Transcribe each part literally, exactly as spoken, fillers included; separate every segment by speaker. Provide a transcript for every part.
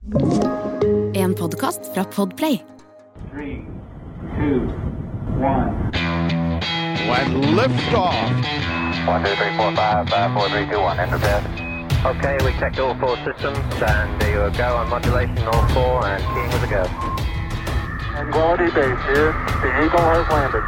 Speaker 1: En podcast fra Podplay.
Speaker 2: Three, two, one.
Speaker 3: When liftoff.
Speaker 4: One, two, three, four, five, five, four, three, two, one. Enter bed. Okay, we checked all four systems, and there you go on modulation, all four, and keying with a go.
Speaker 2: And quality base here. The Eagle has landed.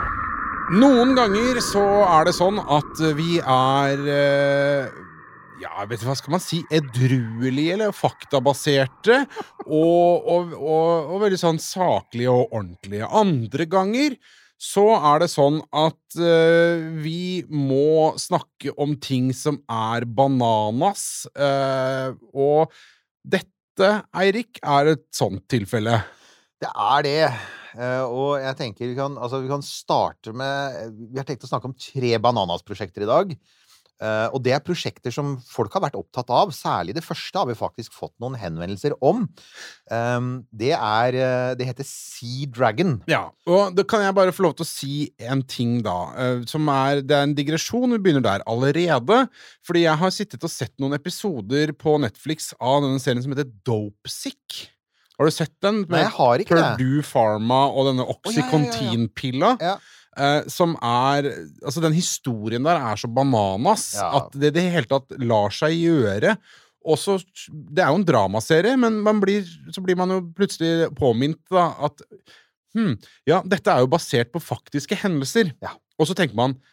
Speaker 5: Noen ganger så er det sånn at vi er eh, ja, vet du hva skal man si, edruelige eller faktabaserte og, og, og, og veldig sånn saklige og ordentlige. Andre ganger så er det sånn at uh, vi må snakke om ting som er bananas, uh, og dette, Eirik, er et sånt tilfelle.
Speaker 6: Det er det, uh, og jeg tenker vi kan, altså, vi kan starte med, vi har tenkt å snakke om tre bananas-prosjekter i dag, uh, og det er prosjekter som folk har vært opptatt av, særlig det første har vi faktisk fått noen henvendelser om. Um, det er, uh, det heter Sea Dragon.
Speaker 5: Ja, og det kan jeg bare få lov til å si en ting da, uh, som er, det er en digresjon, vi begynner der allerede, fordi jeg har sittet og sett noen episoder på Netflix av denne serien som heter Dopesick. Har du sett den?
Speaker 6: Nei, jeg har ikke det.
Speaker 5: Purdue Pharma og denne Oxycontin-pilla.
Speaker 6: Ja, ja, ja.
Speaker 5: Uh, som er, altså den historien der er så bananas,
Speaker 6: Ja.
Speaker 5: at det, det helt tatt lar seg gjøre. Og så, det er jo en dramaserie, men man blir, så blir man jo plutselig påminnet da, at hmm, ja, dette er jo basert på faktiske hendelser.
Speaker 6: Ja.
Speaker 5: Og så tenker man,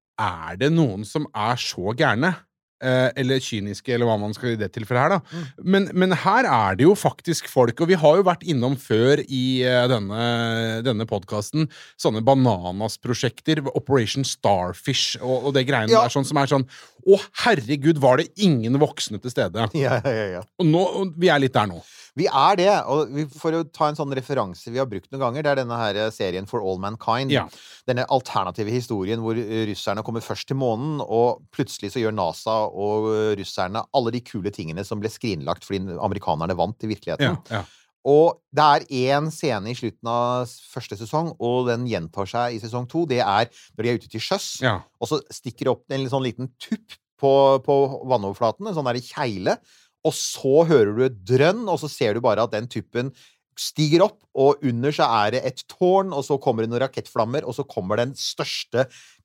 Speaker 5: er det noen som er så gærne? Eh, eller kyniske, eller hva man skal i det tilfellet her da.
Speaker 6: Mm.
Speaker 5: Men, men her er det jo faktisk folk, og vi har jo vært innom før i uh, denne, denne podcasten, sånne bananas-prosjekter, Operation Starfish, og, og det greiene
Speaker 6: Ja.
Speaker 5: der, sånn som er sånn, å herregud, var det ingen voksne til stede?
Speaker 6: Ja, ja, ja.
Speaker 5: Og nå, og vi er litt der nå.
Speaker 6: Vi er det, og vi, for å ta en sånn referanse vi har brukt noen ganger, det er denne her serien For All Mankind.
Speaker 5: Ja.
Speaker 6: Denne alternative historien hvor russerne kommer først til månen, og plutselig så gjør NASA og russerne alle de kule tingene som ble skrinlagt fordi amerikanerne vant i virkeligheten.
Speaker 5: Ja, ja.
Speaker 6: Og det er en scene i slutten av første sesong, og den gjentar seg i sesong to. Det er når de er ute til sjøs,
Speaker 5: Ja.
Speaker 6: og så stikker det opp en sånn liten tupp på, på vannoverflaten, en sånn der kjeile, og så hører du et drønn, og så ser du bare at den tuppen stiger opp, og under så er det et tårn, og så kommer det noen rakettflammer, og så kommer den største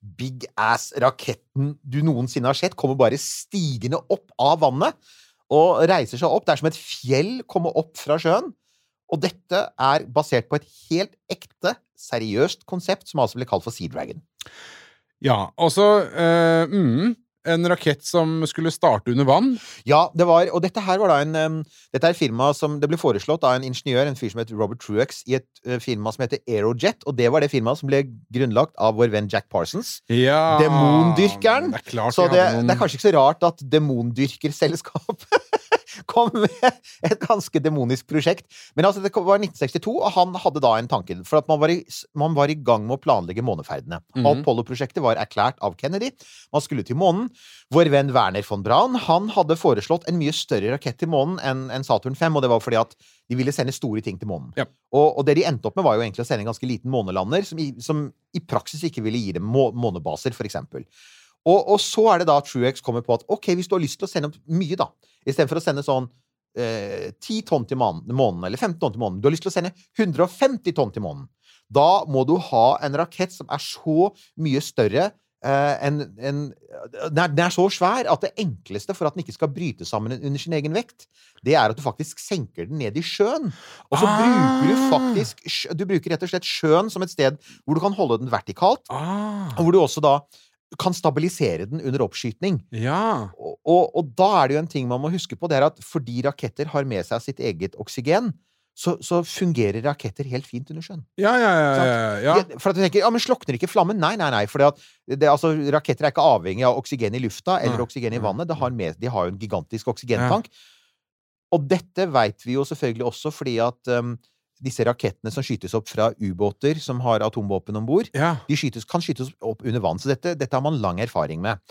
Speaker 6: big-ass-raketten du noensinne har sett, kommer bare stigende opp av vannet, og reiser seg opp. Det er som et fjell kommer opp fra sjøen, og dette er basert på et helt ekte, seriøst konsept, som altså ble kalt for Sea Dragon.
Speaker 5: Ja, og så, uh, mm, en rakett som skulle starte under vann.
Speaker 6: Ja, det var, og dette her var da en, um, dette er et firma som, det ble foreslått av en ingeniør, en fyr som heter Robert Truex, i et uh, firma som heter Aerojet, og det var det firmaet som ble grunnlagt av vår venn Jack Parsons.
Speaker 5: Ja,
Speaker 6: Demondyrkeren.
Speaker 5: Det er klart
Speaker 6: Så
Speaker 5: vi
Speaker 6: det,
Speaker 5: hadde noen...
Speaker 6: det er kanskje ikke så rart at demondyrkerselskap kom med et ganske demonisk prosjekt. Men altså, det var nitten sekstito, og han hadde da en tanke, for at man var i, man var i gang med å planlegge måneferdene.
Speaker 5: Mhm.
Speaker 6: Apollo-prosjektet var erklært av Kennedy. Man skulle til månen. Vår venn Werner von Braun, han hadde foreslått en mye større rakett til månen enn en Saturn fem, og det var fordi at de ville sende store ting til månen.
Speaker 5: Ja.
Speaker 6: Og, og det de endte opp med var jo egentlig å sende en ganske liten månelander, som i, som i praksis ikke ville gi dem må, månebaser, for eksempel. Og, og så er det da Truex kommer på at, ok, hvis du har lyst til å sende opp mye da, i stedet for å sende sånn eh, ti tonn til månen, eller femten tonn til månen, du har lyst til å sende hundre og femti tonn til månen, da må du ha en rakett som er så mye større eh, en, en, den, er, den er så svær at det enkleste for at den ikke skal bryte sammen under sin egen vekt, det er at du faktisk senker den ned i sjøen. Og så
Speaker 5: Ah.
Speaker 6: bruker du faktisk, du bruker rett og slett sjøen som et sted hvor du kan holde den vertikalt,
Speaker 5: Ah,
Speaker 6: og hvor du også da kan stabilisere den under oppskytning.
Speaker 5: ja.
Speaker 6: Og, og, og da er det jo en ting man må huske på, det er at fordi raketter har med seg sitt eget oksygen, så, så fungerer raketter helt fint under sjøen.
Speaker 5: Ja, ja, ja, ja, ja.
Speaker 6: Ja, for at du tenker, ja, men slokner ikke flammen? Nei, nei, nei, fordi at det, altså, raketter er ikke avhengig av oksygen i lufta eller
Speaker 5: Nei.
Speaker 6: oksygen i vannet, det har med, de har jo en gigantisk oksygentank. Og dette vet vi jo selvfølgelig også fordi at um, disse rakettene som skytes opp fra ubåter som har atomvåpen ombord,
Speaker 5: Ja.
Speaker 6: de skytes, kan skytes opp under vann, så dette, dette har man lang erfaring med.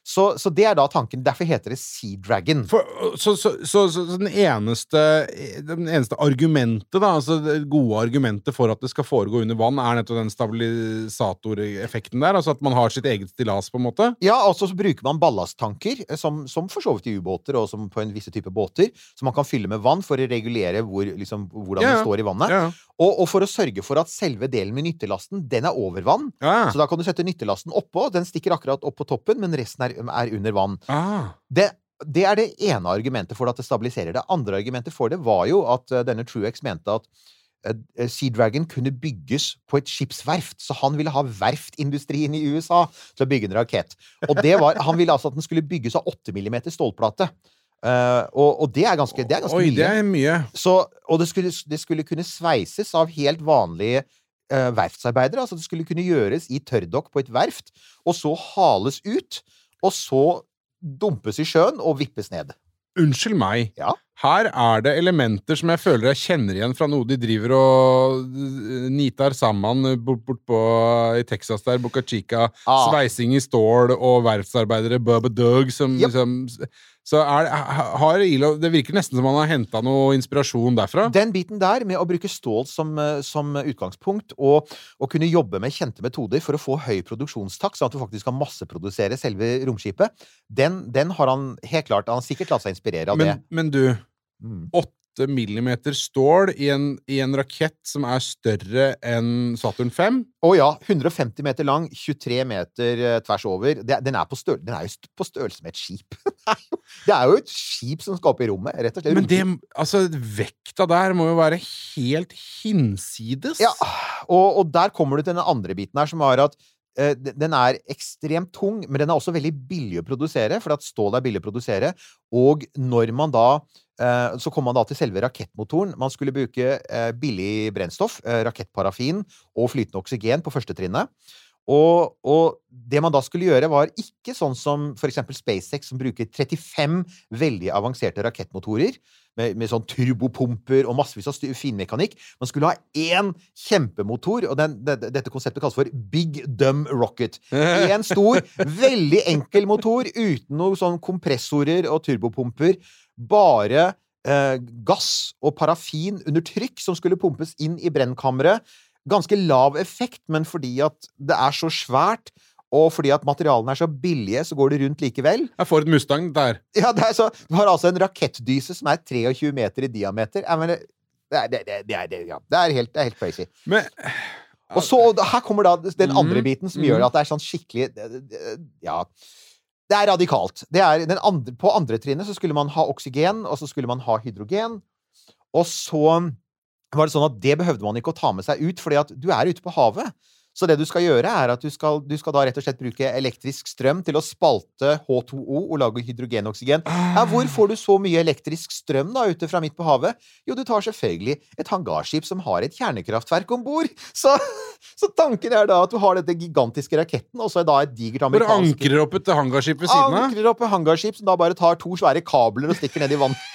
Speaker 6: Så, så det er da tanken. Derfor heter det Sea Dragon.
Speaker 5: For, så, så, så, så den eneste den eneste argumentet da, altså det gode argumentet for at det skal foregå under vann, er nettopp den stabilisatoreffekten der, altså at man har sitt eget stillas på en måte?
Speaker 6: Ja, altså så bruker man ballasttanker, som, som for så vidt i ubåter, og som på en visse type båter, som man kan fylle med vann for å regulere hvor, liksom, hvordan
Speaker 5: Ja, ja.
Speaker 6: det står i vannet.
Speaker 5: Ja, ja.
Speaker 6: Og, og for å sørge for at selve delen med nyttelasten, den er over vann.
Speaker 5: Ja, ja.
Speaker 6: Så da kan du sette nyttelasten oppå, den stikker akkurat opp på toppen, men resten er, er under vann.
Speaker 5: Ah.
Speaker 6: Det, det er det ene argumentet for at det stabiliserer. Det andre argumentet for det var jo at uh, denne Truex mente at uh, Sea Dragon kunne bygges på et skipsverft, så han ville ha verftindustrien i U S A til å bygge en rakett. Og det var, han ville altså at den skulle bygges av åtte millimeter stålplate. Uh, og, og det er ganske, det er ganske
Speaker 5: Oi,
Speaker 6: mye.
Speaker 5: det er mye.
Speaker 6: Så, og det skulle, det skulle kunne sveises av helt vanlige uh, verftsarbeidere. Altså det skulle kunne gjøres i tørrdokk på et verft, og så hales ut, og så dumpes i sjøen og vippes ned.
Speaker 5: Unnskyld meg.
Speaker 6: Ja.
Speaker 5: Her er det elementer som jeg føler jeg kjenner igjen fra noe de driver og nitar sammen bort, bort på i Texas der, Boca Chica,
Speaker 6: Ah.
Speaker 5: sveising i stål og verftsarbeidere, Bubba Doug, som
Speaker 6: Yep.
Speaker 5: liksom... Så er, har Ilo, det virker nesten som han har hentet noe inspirasjon derfra.
Speaker 6: Den biten der med å bruke stål som, uh, som utgangspunkt, og, og kunne jobbe med kjente metoder for å få høy produksjonstakt, sånn at du faktisk kan masseprodusere selve romskipet, den, den har han helt klart, han har sikkert latt seg inspirere av
Speaker 5: Men,
Speaker 6: det.
Speaker 5: men du,
Speaker 6: Mm.
Speaker 5: åtte millimeter stål i en, i en rakett som er større enn Saturn fem.
Speaker 6: Å ja, hundre og femti meter lang, tjuetre meter uh, tvers over. Det, den, er på støl, den er jo st- på størrelse med et skip. Det er jo et skip som skal opp i rommet, rett og slett.
Speaker 5: Men det, altså, vekta der må jo være helt hinsides.
Speaker 6: Ja, og, og der kommer du til den andre biten her, som er at eh, d- den er ekstremt tung, men den er også veldig billig å produsere, for at stål er billig å produsere. Og når man da eh, så kommer man da til selve rakettmotoren. Man skulle bruke eh, billig brennstoff, eh, rakettparafin og flytende oksygen på første trinnet. Og, og det man da skulle gjøre var ikke sånn som for eksempel SpaceX, som bruker trettifem veldig avanserte rakettmotorer med, med sånn turbopumper og massevis av styr- finmekanikk. Man skulle ha én kjempemotor, og den, det, dette konseptet kalles for Big Dumb Rocket. En stor, veldig enkel motor uten noen sånn kompressorer og turbopumper. Bare eh, gass og parafin under trykk som skulle pumpes inn i brennkammeret. Ganske lav effekt, men fordi at det er så svært, og fordi at materialene er så billige, så går det rundt likevel.
Speaker 5: Jeg får et Mustang der.
Speaker 6: Ja, det er så, du har altså en rakettdyse som er tjuetre meter i diameter. Jeg mener, det er, det, det, det er, det, ja, det er, helt, det er helt crazy.
Speaker 5: Men
Speaker 6: Og så, og her kommer da den andre
Speaker 5: Mhm,
Speaker 6: biten som
Speaker 5: mhm.
Speaker 6: gjør at det er sånn skikkelig det- det- Ja, det er radikalt. Det er den andre, på andre trinnet så skulle man ha oksygen, og så skulle man ha hydrogen. Og så var det sånn at det behøvde man ikke å ta med seg ut, fordi at du er ute på havet. Så det du skal gjøre er at du skal, du skal da rett og slett bruke elektrisk strøm til å spalte H to O og lage hydrogenoksygen. Ja, hvor får du så mye elektrisk strøm da ute fra midt på havet? Jo, du tar selvfølgelig et hangarskip som har et kjernekraftverk ombord. Så, så tanken er da at du har dette gigantiske raketten, og så er da et digert
Speaker 5: Bare
Speaker 6: amerikansk
Speaker 5: ankrer opp et hangarskip ved siden av.
Speaker 6: ankrer opp et hangarskip som da bare tar to svære kabler og stikker ned i vann.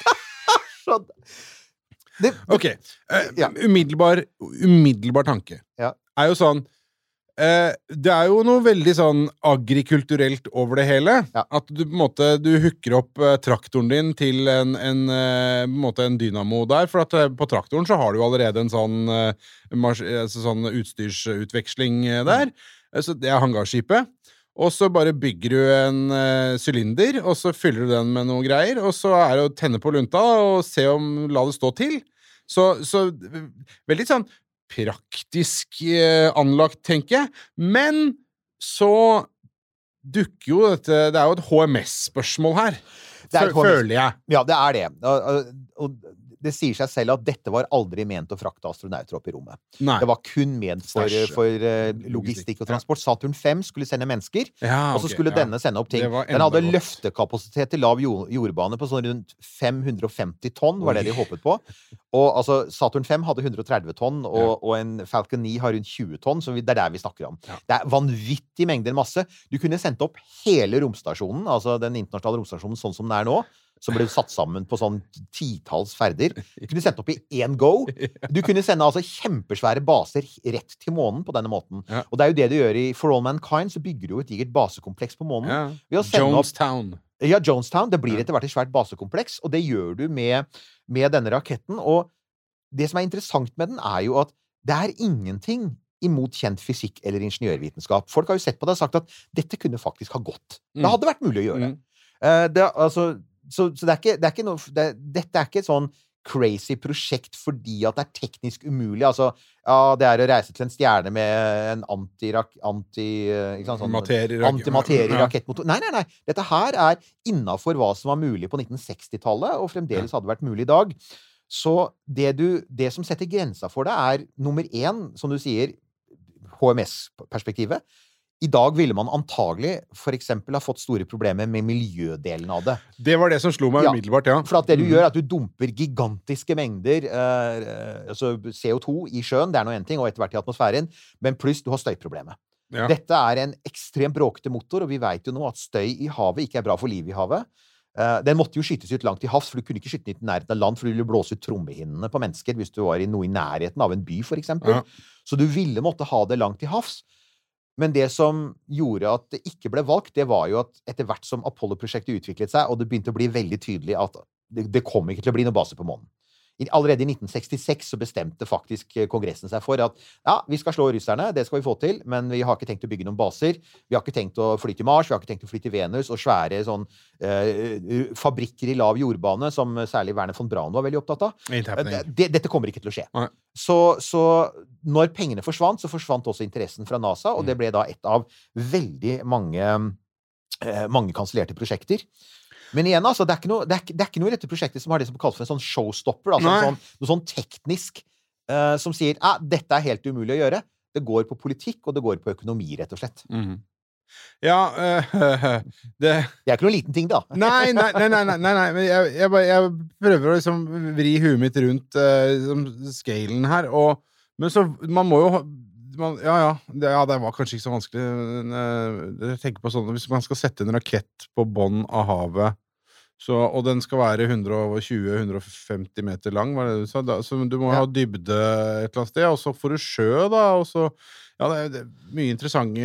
Speaker 6: Så det,
Speaker 5: Ok, eh,
Speaker 6: Ja.
Speaker 5: umiddelbar, umiddelbar tanke
Speaker 6: Ja.
Speaker 5: er jo sånn eh, det er jo noe veldig sånn agrikulturelt over det hele.
Speaker 6: Ja.
Speaker 5: At du på en måte du hooker opp eh, traktoren din til en, en, eh, på en, måte en dynamo der, for at eh, på traktoren så har du jo allerede en sånn, eh, mars, altså sånn utstyrsutveksling eh, der. Eh, Så det er hangarskipet. Og så bare bygger du en eh, sylinder, og så fyller du den med noe greier, og så er det å tenne på lunta og se om la det stå til. Så, så eh, veldig sånn praktisk eh, anlagt, tenker jeg. Men så dukker jo dette Det er jo et H M S-spørsmål her.
Speaker 6: Det er et
Speaker 5: Fø-
Speaker 6: H M S.
Speaker 5: Føler jeg.
Speaker 6: Ja, det er det. Og, og, og det sier seg selv at dette var aldri ment å frakte astronauter opp i rommet.
Speaker 5: Nei.
Speaker 6: Det var kun ment for,
Speaker 5: Stæsj.
Speaker 6: for eh, logistikk og transport. Saturn fem skulle sende mennesker,
Speaker 5: Ja,
Speaker 6: og så
Speaker 5: ok,
Speaker 6: skulle
Speaker 5: ja.
Speaker 6: denne sende opp ting.
Speaker 5: Det var
Speaker 6: Den hadde
Speaker 5: enda godt.
Speaker 6: løftekapasitet til lav jord, jordbane på sånn rundt fem hundre og femti tonn, var
Speaker 5: Oi.
Speaker 6: det de håpet på. Og altså, Saturn fem hadde hundre og tretti tonn, og,
Speaker 5: Ja.
Speaker 6: og en Falcon ni har rundt tjue tonn, så vi, det er der vi snakker om.
Speaker 5: Ja.
Speaker 6: Det er vanvittig mengder masse. Du kunne sendt opp hele romstasjonen, altså den internasjonale romstasjonen sånn som den er nå, som ble satt sammen på sånn titalls ferder. Du kunne sende opp i én go. Du kunne sende altså kjempesvære baser rett til månen på denne måten.
Speaker 5: Ja.
Speaker 6: Og det er jo det du gjør i For All Mankind, så bygger du jo et digert basekompleks på månen.
Speaker 5: Ja.
Speaker 6: Ved å sende opp-
Speaker 5: Jonestown.
Speaker 6: Ja, Jonestown, det blir
Speaker 5: Ja.
Speaker 6: etter hvert et svært basekompleks, og det gjør du med, med denne raketten, og det som er interessant med den er jo at det er ingenting imot kjent fysikk eller ingeniørvitenskap. Folk har jo sett på det og sagt at dette kunne faktisk ha gått.
Speaker 5: Mm.
Speaker 6: Det hadde vært mulig å gjøre.
Speaker 5: Mm.
Speaker 6: Eh, det, altså, så, så det er ikke, det er ikke noe det, Dette er ikke et sånn crazy prosjekt fordi at det er teknisk umulig. Altså, ja, det er å reise til en stjerne med en anti-rak... Anti, ikke sant, sånn,
Speaker 5: Materie-
Speaker 6: antimaterie-rakettmotor. Nei, nei, nei. Dette her er innenfor hva som var mulig på nitten sekstitallet, og fremdeles hadde vært mulig i dag. Så det, du, det som setter grensa for det, er nummer én, som du sier, H M S-perspektivet. I dag ville man antagelig for eksempel ha fått store problemer med miljødelen av det.
Speaker 5: Det var det som slo meg
Speaker 6: Ja.
Speaker 5: umiddelbart, ja.
Speaker 6: For at det du
Speaker 5: Mm.
Speaker 6: gjør, er at du dumper gigantiske mengder eh, altså C O to i sjøen, det er noe en ting, og etter hvert i atmosfæren, men pluss du har støyproblemet.
Speaker 5: Ja.
Speaker 6: Dette er en ekstremt bråkete motor, og vi vet jo nå at støy i havet ikke er bra for liv i havet. Uh, den måtte jo skytes ut langt til havs, for du kunne ikke skyte den i nærheten av land, for du ville blåse ut trommehinnene på mennesker hvis du var i noe i nærheten av en by, for eksempel.
Speaker 5: Ja.
Speaker 6: Så du ville måtte ha det langt til havs. Men det som gjorde at det ikke ble valgt, det var jo at etter hvert som Apollo-prosjektet utviklet seg, og det begynte å bli veldig tydelig at det, det kom ikke til å bli noe base på månen. I, allerede i nitten sekstiseks så bestemte faktisk Kongressen seg for at ja, vi skal slå russerne, det skal vi få til, men vi har ikke tenkt å bygge noen baser. Vi har ikke tenkt å fly til Mars, vi har ikke tenkt å fly til Venus, og svære sånn eh, fabrikker i lav jordbane, som særlig Werner von Braun var veldig opptatt av.
Speaker 5: Ain't happening.
Speaker 6: Det, dette kommer ikke til å skje.
Speaker 5: Nei.
Speaker 6: Så, så når pengene forsvant, så forsvant også interessen fra NASA, og det ble da et av veldig mange, eh, mange kansellerte prosjekter. Men igjen, altså, det er, ikke noe, det, er, ikke- det er ikke noe i dette prosjektet som har det som kalles for en sånn showstopper, altså
Speaker 5: Nei.
Speaker 6: en sånn, noe sånn teknisk, eh, som sier, ah, dette er helt umulig å gjøre. Det går på politikk, og det går på økonomi, rett og slett.
Speaker 5: Mhm. Ja, eh, det
Speaker 6: Det er ikke noen liten ting, da.
Speaker 5: Nei, nei, nei, nei, nei, nei, nei. Men jeg, jeg, bare- jeg prøver å liksom vri huet mitt rundt uh, liksom, scalen her, og, men så, man må jo ha- man, ja, ja det, ja, det var kanskje ikke så vanskelig. men, eh, Jeg tenker på sånn, hvis man skal sette en rakett på bånn av havet, så, og den skal være hundre tjue til hundre femti meter lang, var det du sa? Da, så du må
Speaker 6: Ja.
Speaker 5: ha dybde et eller annet sted, og så får du sjø, da, og så ja, det er, det er mye interessante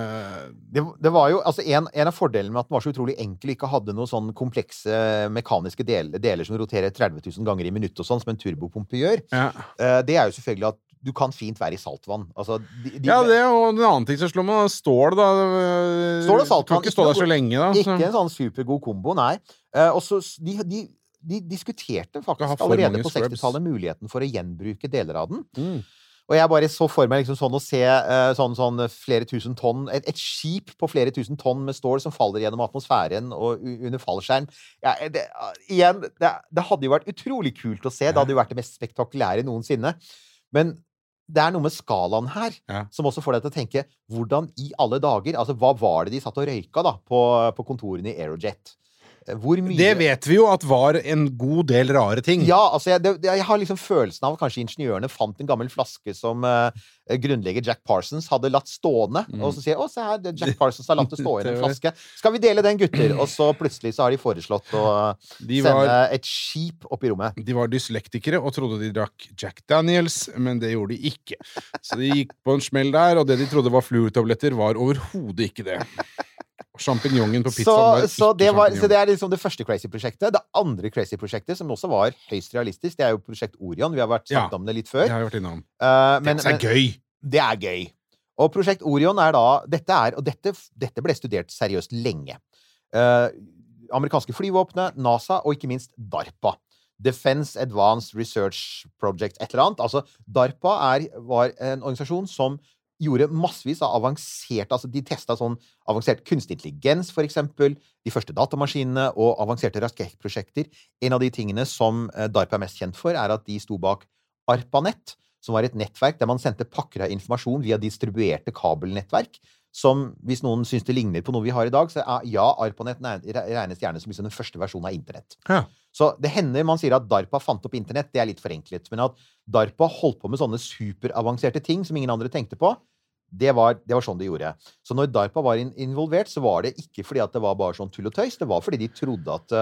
Speaker 6: Det, det var jo, altså en, en av fordelene med at den var så utrolig enkel, ikke hadde noen sånn komplekse mekaniske deler, deler som roterer tretti tusen ganger i minutt og sånn, som en turbopumpe gjør,
Speaker 5: ja.
Speaker 6: eh, det er jo selvfølgelig at du kan fint være i saltvann. Altså, de, de,
Speaker 5: Ja, det og en annen ting som slår meg, stål, da.
Speaker 6: Stål og saltvann,
Speaker 5: Kan ikke stå
Speaker 6: ikke
Speaker 5: der så
Speaker 6: noe-
Speaker 5: lenge, da.
Speaker 6: Ikke en sånn supergod kombo, nei. Eh, og så s- de, de, de diskuterte
Speaker 5: Skal ha
Speaker 6: faktisk
Speaker 5: for
Speaker 6: allerede
Speaker 5: mange
Speaker 6: på
Speaker 5: scrubs.
Speaker 6: sekstitallet muligheten for å gjenbruke deler av den.
Speaker 5: Mm.
Speaker 6: Og jeg bare så for meg liksom sånn å se eh, sånn, sånn flere tusen tonn, et, et skip på flere tusen tonn med stål som faller gjennom atmosfæren og u- under fallskjerm. Ja, det, igjen, det, det hadde jo vært utrolig kult å se. Det hadde jo vært det mest spektakulære noensinne. Men det er noe med skalaen her
Speaker 5: Ja.
Speaker 6: som også får deg til å tenke hvordan i alle dager, altså hva var det de satt og røyka da på, på kontorene i Aerojet? Hvor mye...
Speaker 5: Det vet vi jo at var en god del rare ting.
Speaker 6: Ja, altså jeg, det, det, jeg har liksom følelsen av at kanskje ingeniørene fant en gammel flaske som eh, grunnlegger Jack Parsons hadde latt stående, og så sier å, se her, det- Jack Parsons har latt det stå i en
Speaker 5: Det var-
Speaker 6: flaske. Skal vi dele den, gutter? Og så plutselig så har de foreslått å
Speaker 5: De
Speaker 6: sende
Speaker 5: var,
Speaker 6: et skip opp i rommet.
Speaker 5: de var dyslektikere og trodde de drakk Jack Daniels, men det gjorde de ikke. Så de gikk på en smell der, og det de trodde var fluortabletter, var overhodet ikke det. Champinjongen på
Speaker 6: Så,
Speaker 5: pizzaen var
Speaker 6: så,
Speaker 5: ikke
Speaker 6: det var, så
Speaker 5: champignon.
Speaker 6: det er liksom det første crazy-prosjektet. Det andre crazy-prosjektet, som også var høyst realistisk, det er jo prosjekt Orion. Vi har vært snakket
Speaker 5: Ja.
Speaker 6: om det litt
Speaker 5: Det
Speaker 6: før.
Speaker 5: har jeg vært innom.
Speaker 6: Eh, men,
Speaker 5: Det er
Speaker 6: men
Speaker 5: gøy!
Speaker 6: det er gøy. Og prosjekt Orion er da Dette er, og dette, dette ble studert seriøst lenge. Eh, amerikanske flyvåpenet, NASA og ikke minst DARPA. Defense Advanced Research Project, et eller annet. Altså, DARPA er, var en organisasjon som gjorde massevis av avansert, altså de testet sånn avansert kunstig intelligens, for eksempel, de første datamaskinene og avanserte rakettprosjekter. En av de tingene som eh, DARPA er mest kjent for, er at de sto bak ARPANET, som var et nettverk der man sendte pakker av informasjon via distribuerte kabelnettverk, som, hvis noen synes det ligner på noe vi har i dag, så er, ja, ARPANET regnes gjerne som liksom den første versjonen av internett.
Speaker 5: Ja.
Speaker 6: Så det hender man sier at DARPA fant opp internett, det er litt forenklet, men at DARPA holdt på med sånne superavanserte ting som ingen andre tenkte på, det var, det var sånn de gjorde. Så når DARPA var in involvert, så var det ikke fordi at det var bare sånn tull og tøys, det var fordi de trodde at uh,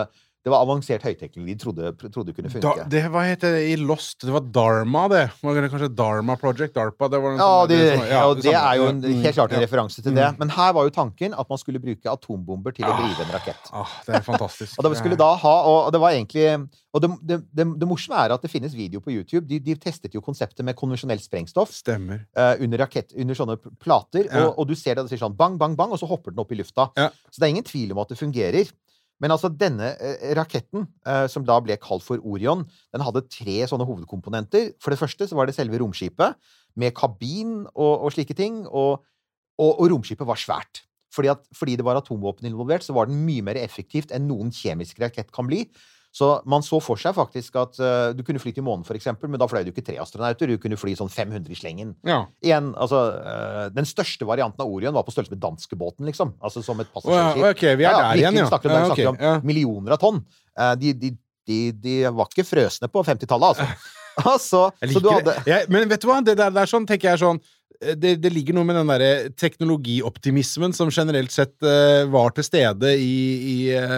Speaker 6: det var avansert høyteknologi de trodde, trodde kunne funke.
Speaker 5: Da, det, hva heter det i Lost? Det var Dharma, det. Var det kanskje Dharma Project? DARPA? Det var
Speaker 6: ja,
Speaker 5: sånn,
Speaker 6: det,
Speaker 5: det, ja,
Speaker 6: og det, det er jo en, helt klart en
Speaker 5: ja.
Speaker 6: referanse til det. Men her var jo tanken at man skulle bruke atombomber til å drive en rakett.
Speaker 5: Ah, det er fantastisk.
Speaker 6: Og det skulle da ha, og det var egentlig og det, det, det, det morsomme er at det finnes video på YouTube. De, de testet jo konseptet med konvensjonelt sprengstoff.
Speaker 5: Stemmer.
Speaker 6: Uh, under rakett, under sånne plater,
Speaker 5: ja.
Speaker 6: og, og du ser det, det sier sånn bang, bang, bang, og så hopper den opp i lufta.
Speaker 5: Ja.
Speaker 6: Så det er ingen tvil om at det fungerer. Men altså denne eh, raketten, eh, som da ble kalt for Orion, den hadde tre sånne hovedkomponenter. For det første så var det selve romskipet, med kabin og, og slike ting, og, og, og romskipet var svært. Fordi, at, fordi det var atomvåpen involvert, så var den mye mer effektivt enn noen kjemisk rakett kan bli. Så man så for seg faktisk at uh, du kunne fly til månen for eksempel, men da fløy du ikke tre astronauter, du kunne fly sånn fem hundre i slengen.
Speaker 5: Ja.
Speaker 6: Igjen, altså, uh, den største varianten av Orion var på størrelse med danskebåten, liksom. Altså som et passasjerskip.
Speaker 5: Oh, ja, ok, vi er
Speaker 6: ja,
Speaker 5: der igjen, ja.
Speaker 6: Snakker om,
Speaker 5: ja,
Speaker 6: snakker
Speaker 5: okay,
Speaker 6: om
Speaker 5: ja.
Speaker 6: millioner av tonn. Uh, de, de, de, de var ikke frøsne på femtitallet, altså. altså
Speaker 5: jeg liker
Speaker 6: så du hadde...
Speaker 5: det. Jeg, men vet du hva? Det der, der sånn, tenker jeg sånn, Det, det ligger noe med den der teknologioptimismen som generelt sett uh, var til stede i, i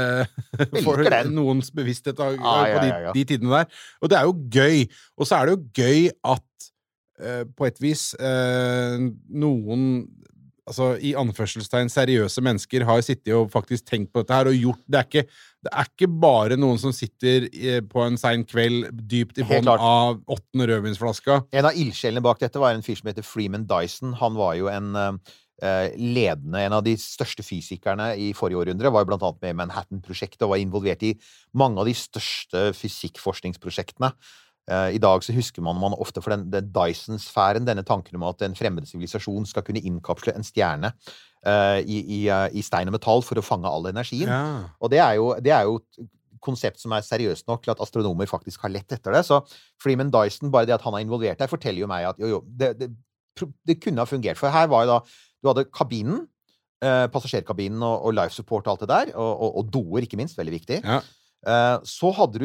Speaker 5: uh, for noens bevissthet av,
Speaker 6: ah, ja,
Speaker 5: på de,
Speaker 6: ja, ja.
Speaker 5: de tidene der. Og det er jo gøy. Og så er det jo gøy at uh, på et vis uh, noen altså i anførselstegn seriøse mennesker har sittet og faktisk tenkt på dette her og gjort, det er ikke, det er ikke bare noen som sitter i, på en sen kveld dypt i bånd av åttende rødvinsflaska.
Speaker 6: En av ildsjelene bak dette var en fyr som heter Freeman Dyson. Han var jo en uh, ledende, en av de største fysikerne i forrige århundre, var jo blant annet med i Manhattan-prosjektet og var involvert i mange av de største fysikkforskningsprosjektene. Uh, I dag så husker man, man ofte for den, den Dyson-sfæren, denne tanken om at en fremmed sivilisasjon skal kunne innkapsle en stjerne uh, i, i, uh, i stein og metall for å fange all energien.
Speaker 5: Ja.
Speaker 6: Og det er, jo, det er jo et konsept som er seriøst nok til at astronomer faktisk har lett etter det. Så Freeman Dyson, bare det at han er involvert der, forteller jo meg at jo, jo, det, det, det kunne ha fungert. For her var jo da, du hadde kabinen, uh, passasjerkabinen og, og life support og alt det der, og, og, og doer, ikke minst, veldig viktig.
Speaker 5: Ja.
Speaker 6: Uh, så hadde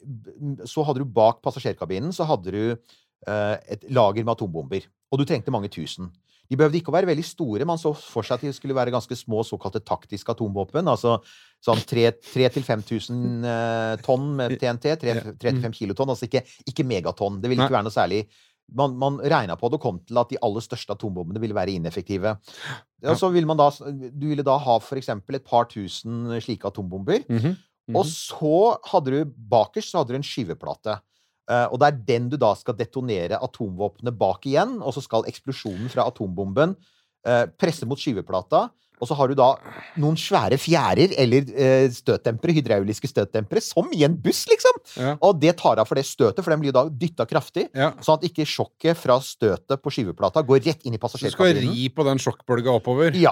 Speaker 6: du så hadde du bak passasjerkabinen så hadde du uh, et lager med atombomber, og du trengte mange tusen. De behøvde ikke å være veldig store, man så for seg at de skulle være ganske små såkalte taktiske atomvåpen, altså sånn tre til fem tusen uh, tonn med T N T, tre til fem kilotonn, altså ikke, ikke megatonn, det ville ikke være noe særlig. Man, man regnet på det og kom til at de aller største atombombene ville være ineffektive. Og så ville man da, du ville da ha for eksempel et par tusen slike atombomber,
Speaker 5: Mhm. Mm-hmm.
Speaker 6: og så hadde du bakerst så hadde du en skyveplate. Uh, og det er den du da skal detonere atomvåpnet bak igjen, og så skal eksplosjonen fra atombomben uh, presse mot skyveplata, og så har du da noen svære fjærer, eller uh, støtdempere, hydrauliske støtdempere, som i en buss, liksom.
Speaker 5: Ja.
Speaker 6: Og det tar av for det støtet, for den blir jo da dyttet kraftig,
Speaker 5: Ja.
Speaker 6: sånn at ikke sjokket fra støtet på skyveplata går rett inn i
Speaker 5: Du skal
Speaker 6: passasjerkabinen.
Speaker 5: ri på den sjokkbølga oppover.
Speaker 6: Ja.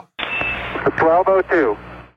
Speaker 2: twelve oh two.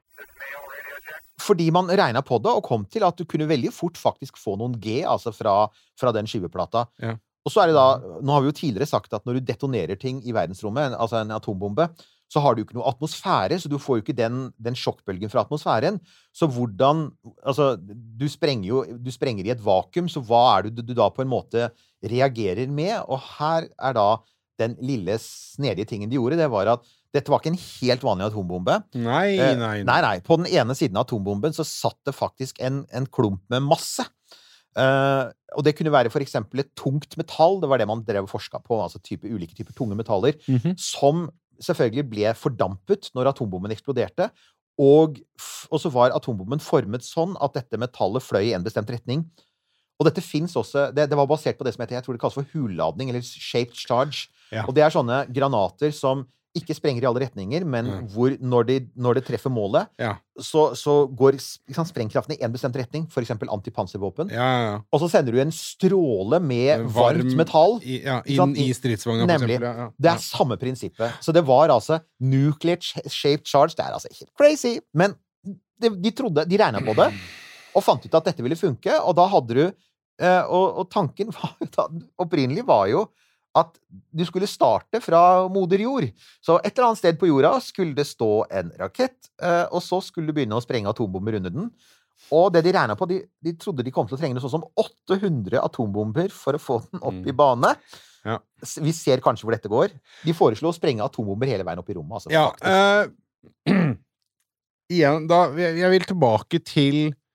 Speaker 6: Fordi man regnet på det og kom til at du kunne veldig fort faktisk få noen G, altså fra, fra den skyveplata.
Speaker 5: Ja.
Speaker 6: Og så er det da, nå har vi jo tidligere sagt at når du detonerer ting i verdensrommet, altså en atombombe, så har du ikke noe atmosfære, så du får jo ikke den, den sjokkbølgen fra atmosfæren. Så hvordan, altså, du sprenger jo, du sprenger i et vakuum, så hva er det du, du da på en måte reagerer med? Og her er da den lille snedige tingen de gjorde, det var at dette var ikke en helt vanlig atombombe.
Speaker 5: Nei,
Speaker 6: Eh,
Speaker 5: nei,
Speaker 6: nei, nei. På den ene siden av atombomben så satt det faktisk en, en klump med masse. Eh, og det kunne være for eksempel et tungt metall, det var det man drev og forsket på, altså type, ulike typer tunge metaller,
Speaker 5: Mhm.
Speaker 6: som selvfølgelig ble fordampet når atombomben eksploderte, og, f- og så var atombomben formet sånn at dette metallet fløy i en bestemt retning. Og dette finnes også, det, det var basert på det som heter, jeg tror det kalles for hulladning, eller shaped charge.
Speaker 5: Ja.
Speaker 6: Og det er sånne granater som ikke sprenger i alle retninger, men
Speaker 5: Mm.
Speaker 6: hvor når de, når det treffer målet,
Speaker 5: Ja.
Speaker 6: så, så går ikke sant, sprengkraften i en bestemt retning, for eksempel antipanservåpen.
Speaker 5: Ja, ja, ja.
Speaker 6: Og så sender du en stråle med
Speaker 5: Varm
Speaker 6: varmt metall.
Speaker 5: I, ja,
Speaker 6: Ikke sant?
Speaker 5: inn i stridsvogna, for
Speaker 6: Nemlig.
Speaker 5: eksempel. Ja, ja.
Speaker 6: Det er samme prinsippet. Så det var altså nuclear ch- shaped charge. Det er altså helt crazy. Men de, de trodde, de regnet på det, og fant ut at dette ville funke, og da hadde du eh, og, og tanken var, da, opprinnelig var jo at du skulle starte fra moder jord. Så et eller annet sted på jorda skulle det stå en rakett, eh, og så skulle du begynne å sprenge atombomber under den. Og det de regnet på, de, de trodde de kom til å trenge noe sånn som åtte hundre atombomber for å få den opp
Speaker 5: Mm.
Speaker 6: i bane.
Speaker 5: Ja.
Speaker 6: S- Vi ser kanskje hvor dette går. De foreslo å sprenge atombomber hele veien opp i rommet. Altså,
Speaker 5: Ja,
Speaker 6: faktisk.
Speaker 5: eh, igjen, da, jeg jeg vil tilbake til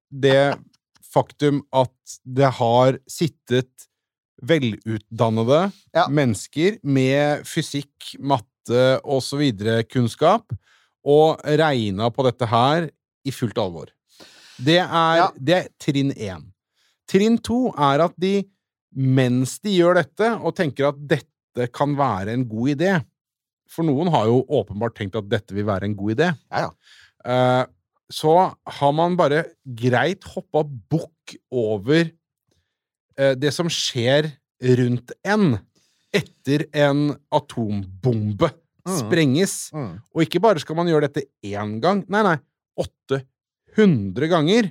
Speaker 5: det faktum at det har sittet velutdannede
Speaker 6: Ja.
Speaker 5: mennesker med fysikk, matte og så videre kunnskap, og regnet på dette her i fullt alvor. Det er,
Speaker 6: Ja.
Speaker 5: det er trinn én. Trinn to er at de, mens de gjør dette, og tenker at dette kan være en god idé, for noen har jo åpenbart tenkt at dette vil være en god idé,
Speaker 6: Ja, ja.
Speaker 5: eh, så har man bare greit hoppa bukk over eh, det som skjer rundt en etter en atombombe
Speaker 6: Mm.
Speaker 5: sprenges.
Speaker 6: Mm.
Speaker 5: Og ikke bare skal man gjøre dette én gang, nei, nei, åtte hundre ganger.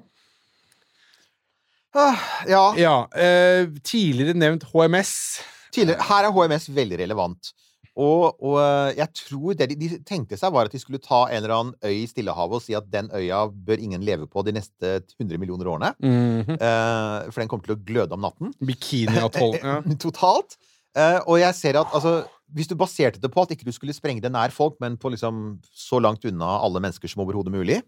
Speaker 6: Ah, Ja,
Speaker 5: Ja, eh, tidligere nevnt H M S.
Speaker 6: tidligere, her er H M S veldig relevant. Og, og eh, jeg tror det de, de tenkte seg var at de skulle ta en eller annen øy i Stillehavet og si at den øya bør ingen leve på de neste hundre millioner årene.
Speaker 5: Mhm.
Speaker 6: Eh, for den kommer til å gløde om natten.
Speaker 5: Bikini-atoll. Ja.
Speaker 6: Totalt. Eh, og jeg ser at altså, hvis du baserte det på at ikke du skulle sprenge det nær folk, men på liksom så langt unna alle mennesker som overhodet mulig.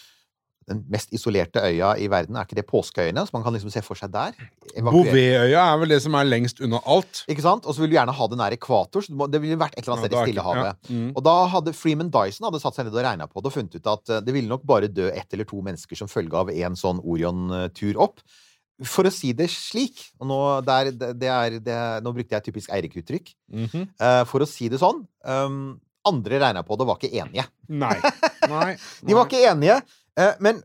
Speaker 6: Den mest isolerte øya i verden, er ikke det Påskeøyene? Så man kan liksom se for seg der. Evakuere.
Speaker 5: Bouvetøya er vel det som er lengst unna alt.
Speaker 6: Ikke sant? Og så vil du gjerne ha det nær ekvator, så du må, det ville vært et eller annet
Speaker 5: Ja,
Speaker 6: sted i
Speaker 5: det er ikke-
Speaker 6: Stillehavet.
Speaker 5: ja. Mm.
Speaker 6: Og da hadde Freeman Dyson hadde satt seg ned og regnet på det og funnet ut at eh, det ville nok bare dø ett eller to mennesker som følge av en sånn Orion-tur opp. For å si det slik, og nå, der, det, det er, det, nå brukte jeg typisk Eirik-uttrykk,
Speaker 5: Mhm.
Speaker 6: eh, for å si det sånn, um, andre regnet på det var ikke enige.
Speaker 5: Nei. Nei.
Speaker 6: De var ikke enige, eh, men,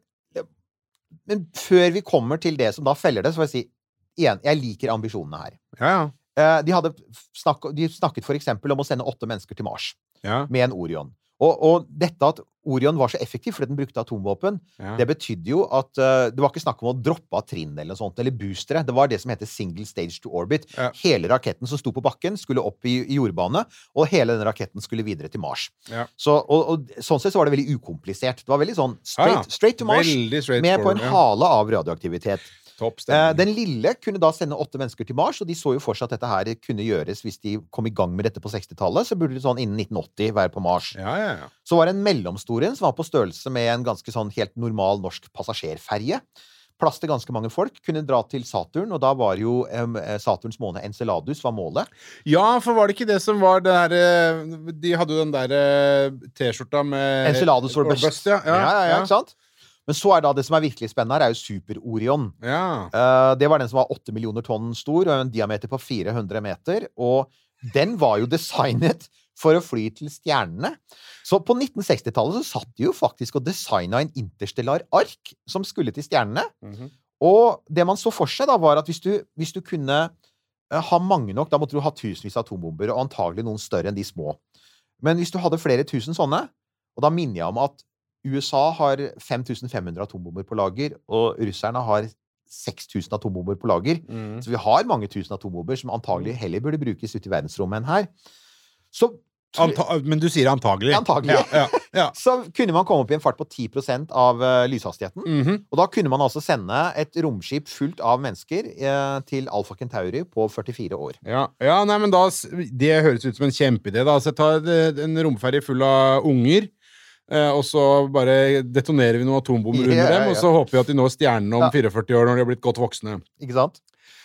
Speaker 6: men før vi kommer til det som da feller det, så får jeg si, igjen, jeg liker ambisjonene her.
Speaker 5: Ja, ja.
Speaker 6: Eh, de, hadde snakk, de snakket for eksempel om å sende åtte mennesker til Mars
Speaker 5: Ja,
Speaker 6: med en Orion. Og, og dette at Orion var så effektiv fordi den brukte atomvåpen,
Speaker 5: ja.
Speaker 6: det betydde jo at eh, det var ikke snakk om å droppe av trinn eller noe sånt, eller boostere. Det var det som heter single stage to orbit.
Speaker 5: Ja.
Speaker 6: Hele raketten som sto på bakken skulle opp i, i jordbane, og hele den raketten skulle videre til Mars.
Speaker 5: Ja.
Speaker 6: Så, og, og sånn sett så var det veldig ukomplisert. Det var veldig sånn straight,
Speaker 5: Ja,
Speaker 6: straight to Mars,
Speaker 5: Veldig straight
Speaker 6: med på en
Speaker 5: forward, ja.
Speaker 6: hale av radioaktivitet.
Speaker 5: Topp
Speaker 6: Eh,
Speaker 5: stemning.
Speaker 6: den lille kunne da sende åtte mennesker til Mars, og de så jo for seg at dette her kunne gjøres hvis de kom i gang med dette på sekstitallet, så burde det sånn innen nitten åtti være på Mars.
Speaker 5: Ja, ja, ja.
Speaker 6: Så var det en mellomstor en som var på størrelse med en ganske sånn helt normal norsk passasjerferje. Plass til ganske mange folk. Kunne dra til Saturn, og da var jo em, Saturns måne Enceladus var målet.
Speaker 5: Ja, for var det ikke det som var det der eh, De hadde jo den der eh, T-skjorta med
Speaker 6: Enceladus or bust.
Speaker 5: ja. Ja,
Speaker 6: ja, ja, ikke sant? Men så er da det som er virkelig spennende her, er jo Super-Orion.
Speaker 5: Ja.
Speaker 6: Eh, det var den som var åtte millioner tonn stor, og en diameter på fire hundre meter. Og den var jo designet for å fly til stjernene. Så på nitten sekstitallet så satt de jo faktisk og designet en interstellar ark som skulle til stjernene.
Speaker 5: Mhm.
Speaker 6: Og det man så for seg da, var at hvis du, hvis du kunne eh, ha mange nok, da måtte du ha tusenvis av atombomber, og antagelig noen større enn de små. Men hvis du hadde flere tusen sånne, og da minner jeg om at U S A har fem tusen fem hundre atombomber på lager, og russerne har seks tusen atombomber på lager.
Speaker 5: Mm.
Speaker 6: Så vi har mange tusen atombomber som antagelig heller burde brukes ute i verdensrommet enn her. Så,
Speaker 5: Anta men du sier antagelig.
Speaker 6: Antagelig.
Speaker 5: Ja, ja, ja.
Speaker 6: så kunne man komme opp i en fart på ti prosent av uh, lyshastigheten.
Speaker 5: Mhm.
Speaker 6: Og da kunne man altså sende et romskip fullt av mennesker eh, til Alpha Centauri på førtifire år.
Speaker 5: Ja, ja, nei, men da s- det høres ut som en kjempeidé. Da. Altså, ta et- en romferje full av unger, eh, og så bare detonerer vi noen atombomber under
Speaker 6: Ja, ja,
Speaker 5: dem, og
Speaker 6: ja.
Speaker 5: så håper vi at de når stjernene om
Speaker 6: Ja.
Speaker 5: førtifire år når de har blitt godt voksne.
Speaker 6: Ikke sant?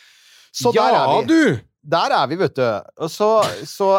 Speaker 6: Så
Speaker 5: ja,
Speaker 6: der er vi.
Speaker 5: du!
Speaker 6: Der er vi, vet du. Og så, så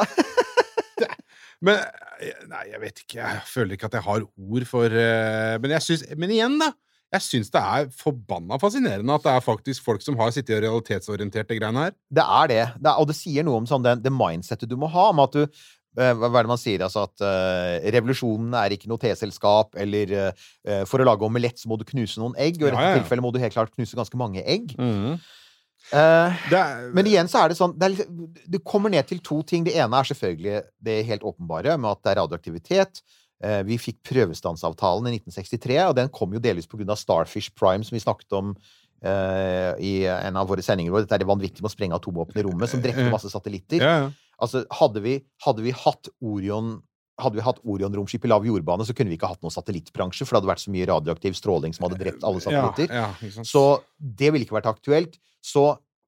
Speaker 5: Men nei, jeg vet ikke. Jeg føler ikke at jeg har ord for eh, Men jeg syns Men igjen, da. Jeg syns det er forbanna fascinerende at det er faktisk folk som har sittet og realitetsorientert det greiene her.
Speaker 6: Det er det. det er, og det sier noe om sånn det, det mindsetet du må ha, om at du eh, hva er det man sier? Altså at eh, revolusjonen er ikke noe teselskap, eller eh, for å lage omelett så må du knuse noen egg, og i
Speaker 5: Ja,
Speaker 6: dette
Speaker 5: ja, ja.
Speaker 6: tilfellet må du helt klart knuse ganske mange egg.
Speaker 5: Mhm.
Speaker 6: Eh,
Speaker 5: Det er,
Speaker 6: men igjen så er det sånn det, er, litt- det kommer ned til to ting. Det ene er selvfølgelig det helt åpenbare med at det er radioaktivitet. Eh, vi fikk prøvestansavtalen i nitten sekstitre, og den kom jo delvis på grunn av Starfish Prime, som vi snakket om eh, i en av våre sendinger våre. Dette er det vanvittige med å sprenge atomvåpen i rommet, som drepte masse satellitter.
Speaker 5: ja, ja.
Speaker 6: Altså, hadde vi, hadde vi hatt Orion Hadde vi hatt Orion-romskip i lav jordbane, så kunne vi ikke hatt noen satellittbransje, for det hadde vært så mye radioaktiv stråling som hadde drept alle satellitter.
Speaker 5: Ja, ja, ikke sant?
Speaker 6: Så det ville ikke vært aktuelt. Så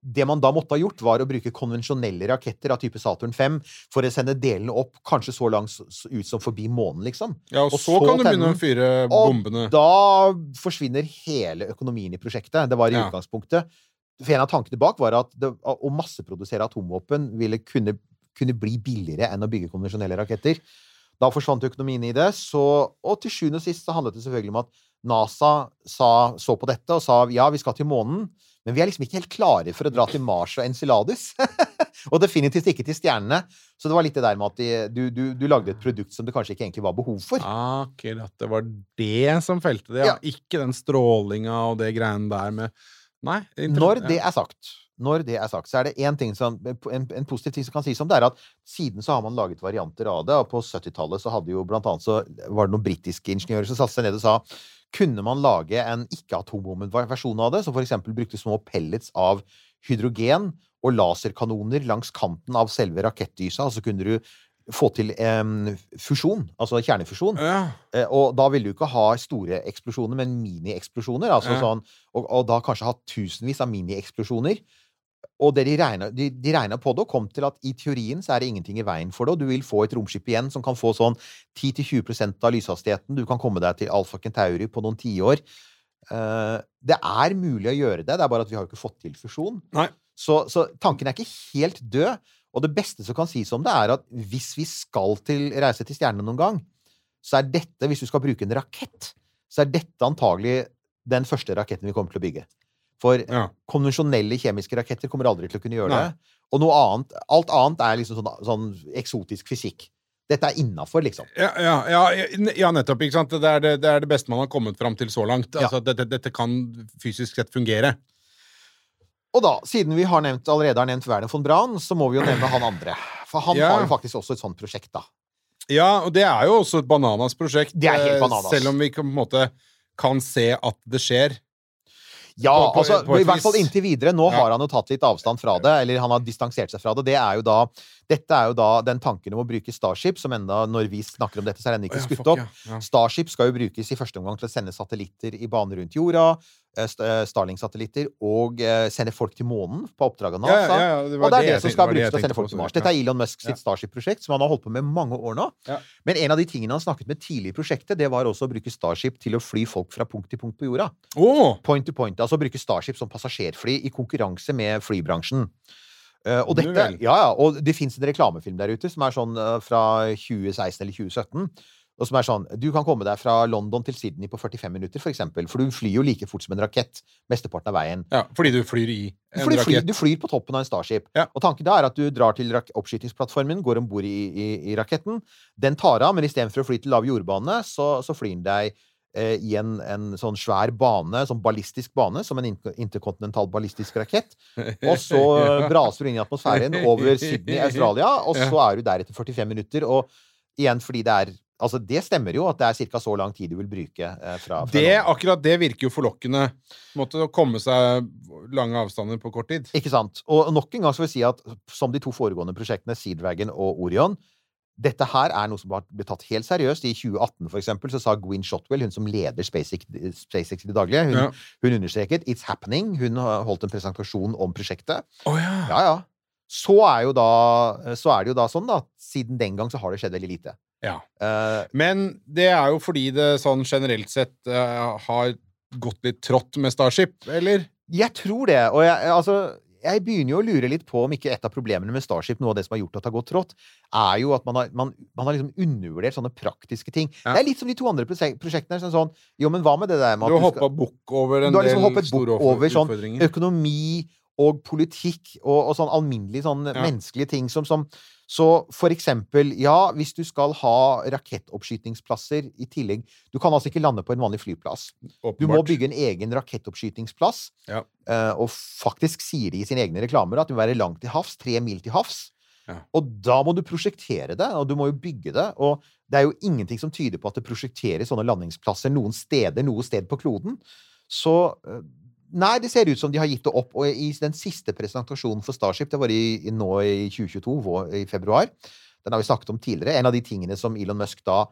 Speaker 6: det man da måtte ha gjort var å bruke konvensjonelle raketter av type Saturn fem for å sende delene opp kanskje så langt ut som forbi månen, liksom.
Speaker 5: Ja, og, og så, så kan du begynne å fyre bombene.
Speaker 6: Og da forsvinner hele økonomien i prosjektet. Det var i ja. utgangspunktet. For en av tankene bak var at det, å masseprodusere atomvåpen ville kunne, kunne bli billigere enn å bygge konvensjonelle raketter. Da forsvant økonomien i det, så, og til sjuende og sist så handlet det selvfølgelig om at NASA sa, så på dette og sa, ja, vi skal til månen, men vi er liksom ikke helt klare for å dra til Mars og Enceladus. Og definitivt ikke til stjernene. Så det var litt det der med at de, du, du, du lagde et produkt som det kanskje ikke egentlig var behov for.
Speaker 5: Akkurat, det var det som felte det, ja. ja. Ikke den strålinga og det greiene der med... Nei.
Speaker 6: Når det er sagt, når det er sagt, så er det en ting som, en, en positiv ting som kan sies om det, er at siden så har man laget varianter av det, og på syttitallet så hadde jo blant annet så var det noen britiske ingeniører som satte seg ned og sa, kunne man lage en ikke-atombommet versjon av det, som for eksempel brukte små pellets av hydrogen og laserkanoner langs kanten av selve rakettdysa, og så kunne du få til um, fusjon, altså kjernefusjon. Ja. Eh, og da vil du ikke ha store eksplosjoner, men mini-eksplosjoner, altså ja. sånn, og, og da kanskje ha tusenvis av mini-eksplosjoner. Og det de regnet, de, de regnet på det, og kom til at i teorien så er det ingenting i veien for det, og du vil få et romskip igjen som kan få sånn ti til tjue prosent av lyshastigheten. Du kan komme deg til Alpha Centauri på noen tiår. Uh, det er mulig å gjøre det, det er bare at vi har jo ikke fått til fusjon.
Speaker 5: Nei.
Speaker 6: Så, så tanken er ikke helt død, og det beste som kan sies om det er at hvis vi skal til, reise til stjernene noen gang, så er dette, hvis du skal bruke en rakett, så er dette antagelig den første raketten vi kommer til å bygge. For ja. konvensjonelle kjemiske raketter kommer aldri til å kunne gjøre Nei. det. Og noe annet, alt annet er liksom sånn, sånn eksotisk fysikk. Dette er innenfor, liksom.
Speaker 5: Ja, ja, ja, ja nettopp, ikke sant? Det er det, det er det beste man har kommet fram til så langt. Altså, ja. dette, dette kan fysisk sett fungere.
Speaker 6: Og da, siden vi har nevnt, allerede har nevnt Werner von Braun, så må vi jo nevne han andre. For han ja. har jo faktisk også et sånt prosjekt, da.
Speaker 5: Ja, og det er jo også et bananas prosjekt.
Speaker 6: Det er helt bananas.
Speaker 5: Selv om vi på en måte kan se at det skjer.
Speaker 6: Ja,
Speaker 5: på, på,
Speaker 6: altså,
Speaker 5: på
Speaker 6: i hvert fall inntil videre. Nå
Speaker 5: ja.
Speaker 6: har han jo tatt litt avstand fra det, eller han har distansert seg fra det. Det er jo da, dette er jo da den tanken om å bruke Starship, som enda, når vi snakker om dette, så er den ikke skutt opp.
Speaker 5: Ja, ja.
Speaker 6: Starship skal jo brukes i første omgang til å sende satellitter i bane rundt jorda, Starlink-satellitter, og sende folk til månen på oppdrag av NASA. Ja, ja, ja, det og det er det, det som skal brukes til å sende folk til Mars. Dette er Elon Musk sitt ja. Starship-prosjekt, som han har holdt på med mange år nå. Ja. Men en av de tingene han snakket med tidlig i prosjektet, det var også å bruke Starship til å fly folk fra punkt til punkt på jorda.
Speaker 5: Oh.
Speaker 6: Point to point. Altså å bruke Starship som passasjerfly i konkurranse med flybransjen. Uh, og dette, ja, ja, og det finnes en reklamefilm der ute som er sånn uh, fra tjue seksten eller tjue sytten, og som er sånn, du kan komme deg fra London til Sydney på førtifem minutter, for eksempel, for du flyr jo like fort som en rakett mesteparten av veien.
Speaker 5: Ja, fordi du flyr i en
Speaker 6: fordi
Speaker 5: rakett.
Speaker 6: Flyr, du flyr på toppen av en Starship. Ja. Og tanken da er at du drar til oppskytingsplattformen, går ombord i, i, i raketten, den tar av, men i stedet for å fly til lav jordbane, så, så flyr den deg eh, i en, en sånn svær bane, sånn ballistisk bane, som en interkontinental ballistisk rakett, og så braser du inn i atmosfæren over Sydney, Australia, og så er du der etter førtifem minutter, og igjen fordi det er altså, det stemmer jo at det er cirka så lang tid du vil bruke eh, fra, fra
Speaker 5: det, akkurat det virker jo forlokkende. Måtte å komme seg lange avstander på kort tid.
Speaker 6: Ikke sant? Og nok en gang skal vi si at som de to foregående prosjektene, Sea Dragon og Orion, dette her er noe som har blitt tatt helt seriøst. I tjue atten, for eksempel, så sa Gwynne Shotwell, hun som leder SpaceX, SpaceX i det daglige, hun, ja. hun understreket It's happening. Hun har holdt en presentasjon om prosjektet.
Speaker 5: Oh, ja.
Speaker 6: Ja, ja. Så er, jo da, så er det jo da sånn da, siden den gang så har det skjedd veldig lite.
Speaker 5: Ja.
Speaker 6: Uh,
Speaker 5: Men det er jo fordi det sånn generelt sett uh, har gått litt trått med Starship, eller?
Speaker 6: Jeg tror det, og jeg, altså, jeg begynner jo å lure litt på om ikke et av problemene med Starship, noe av det som har gjort at det har gått trått, er jo at man har, man, man har liksom undervurdert sånne praktiske ting. Ja. Det er litt som de to andre prosjektene, sånn sånn, jo, men hva med det der med
Speaker 5: at du har hoppet bukk over en
Speaker 6: del
Speaker 5: liksom
Speaker 6: store over, utfordringer. Sånn økonomi og politikk og, og sånn alminnelige sånn ja. menneskelige ting som, som så for eksempel, ja, hvis du skal ha rakettoppskytingsplasser i tillegg, du kan altså ikke lande på en vanlig flyplass. Åpenbart. Du må bygge en egen rakettoppskytingsplass,
Speaker 5: ja.
Speaker 6: uh, og faktisk sier de i sine egne reklamer at du må være langt til havs, tre mil til havs.
Speaker 5: Ja.
Speaker 6: Og da må du prosjektere det, og du må jo bygge det, og det er jo ingenting som tyder på at det prosjekterer sånne landingsplasser noen steder, noe sted på kloden. Så uh, nei, det ser ut som de har gitt det opp, og i den siste presentasjonen for Starship, det var i, i nå i tjue tjueto, i februar, den har vi snakket om tidligere, en av de tingene som Elon Musk da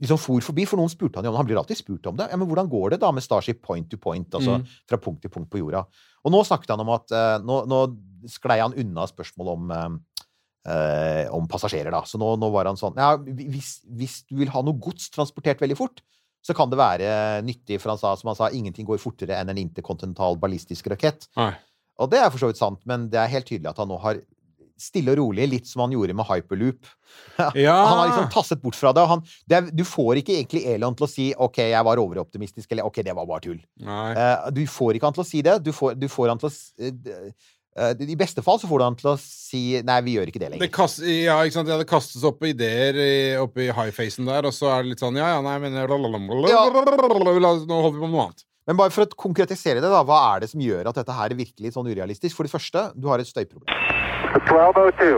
Speaker 6: liksom for forbi, for noen spurte han jo om, han blir alltid spurt om det, ja, men hvordan går det da med Starship point to point, altså
Speaker 5: Mm.
Speaker 6: fra punkt til punkt på jorda? Og nå snakket han om at, uh, nå, nå sklei han unna spørsmål om, uh, uh, om passasjerer da, så nå, nå var han sånn, ja, hvis, hvis du vil ha noe gods transportert veldig fort, så kan det være nyttig, for han sa, som han sa, ingenting går fortere enn en interkontinental ballistisk rakett.
Speaker 5: Nei.
Speaker 6: Og det er for så vidt sant, men det er helt tydelig at han nå har stille og rolig, litt som han gjorde med Hyperloop.
Speaker 5: Ja.
Speaker 6: Han har liksom tasset bort fra det, og han, det er, du får ikke egentlig Elon til å si, ok, jeg var overoptimistisk, eller ok, det var bare tull.
Speaker 5: Nei.
Speaker 6: Uh, du får ikke han til å si det, du får, du får han til å uh, uh, i beste fall så får du han til å si, nei, vi gjør ikke det lenger.
Speaker 5: Det, kast, ja, ikke sant? Ja, det kastes opp ideer i, opp i high-facen der, og så er det litt sånn, ja, ja, nei, men
Speaker 6: Ja.
Speaker 5: nå holder vi på med noe annet.
Speaker 6: Men bare for å konkretisere det da, hva er det som gjør at dette her er virkelig sånn urealistisk? For det første, du har et støyproblem.
Speaker 2: twelve oh two.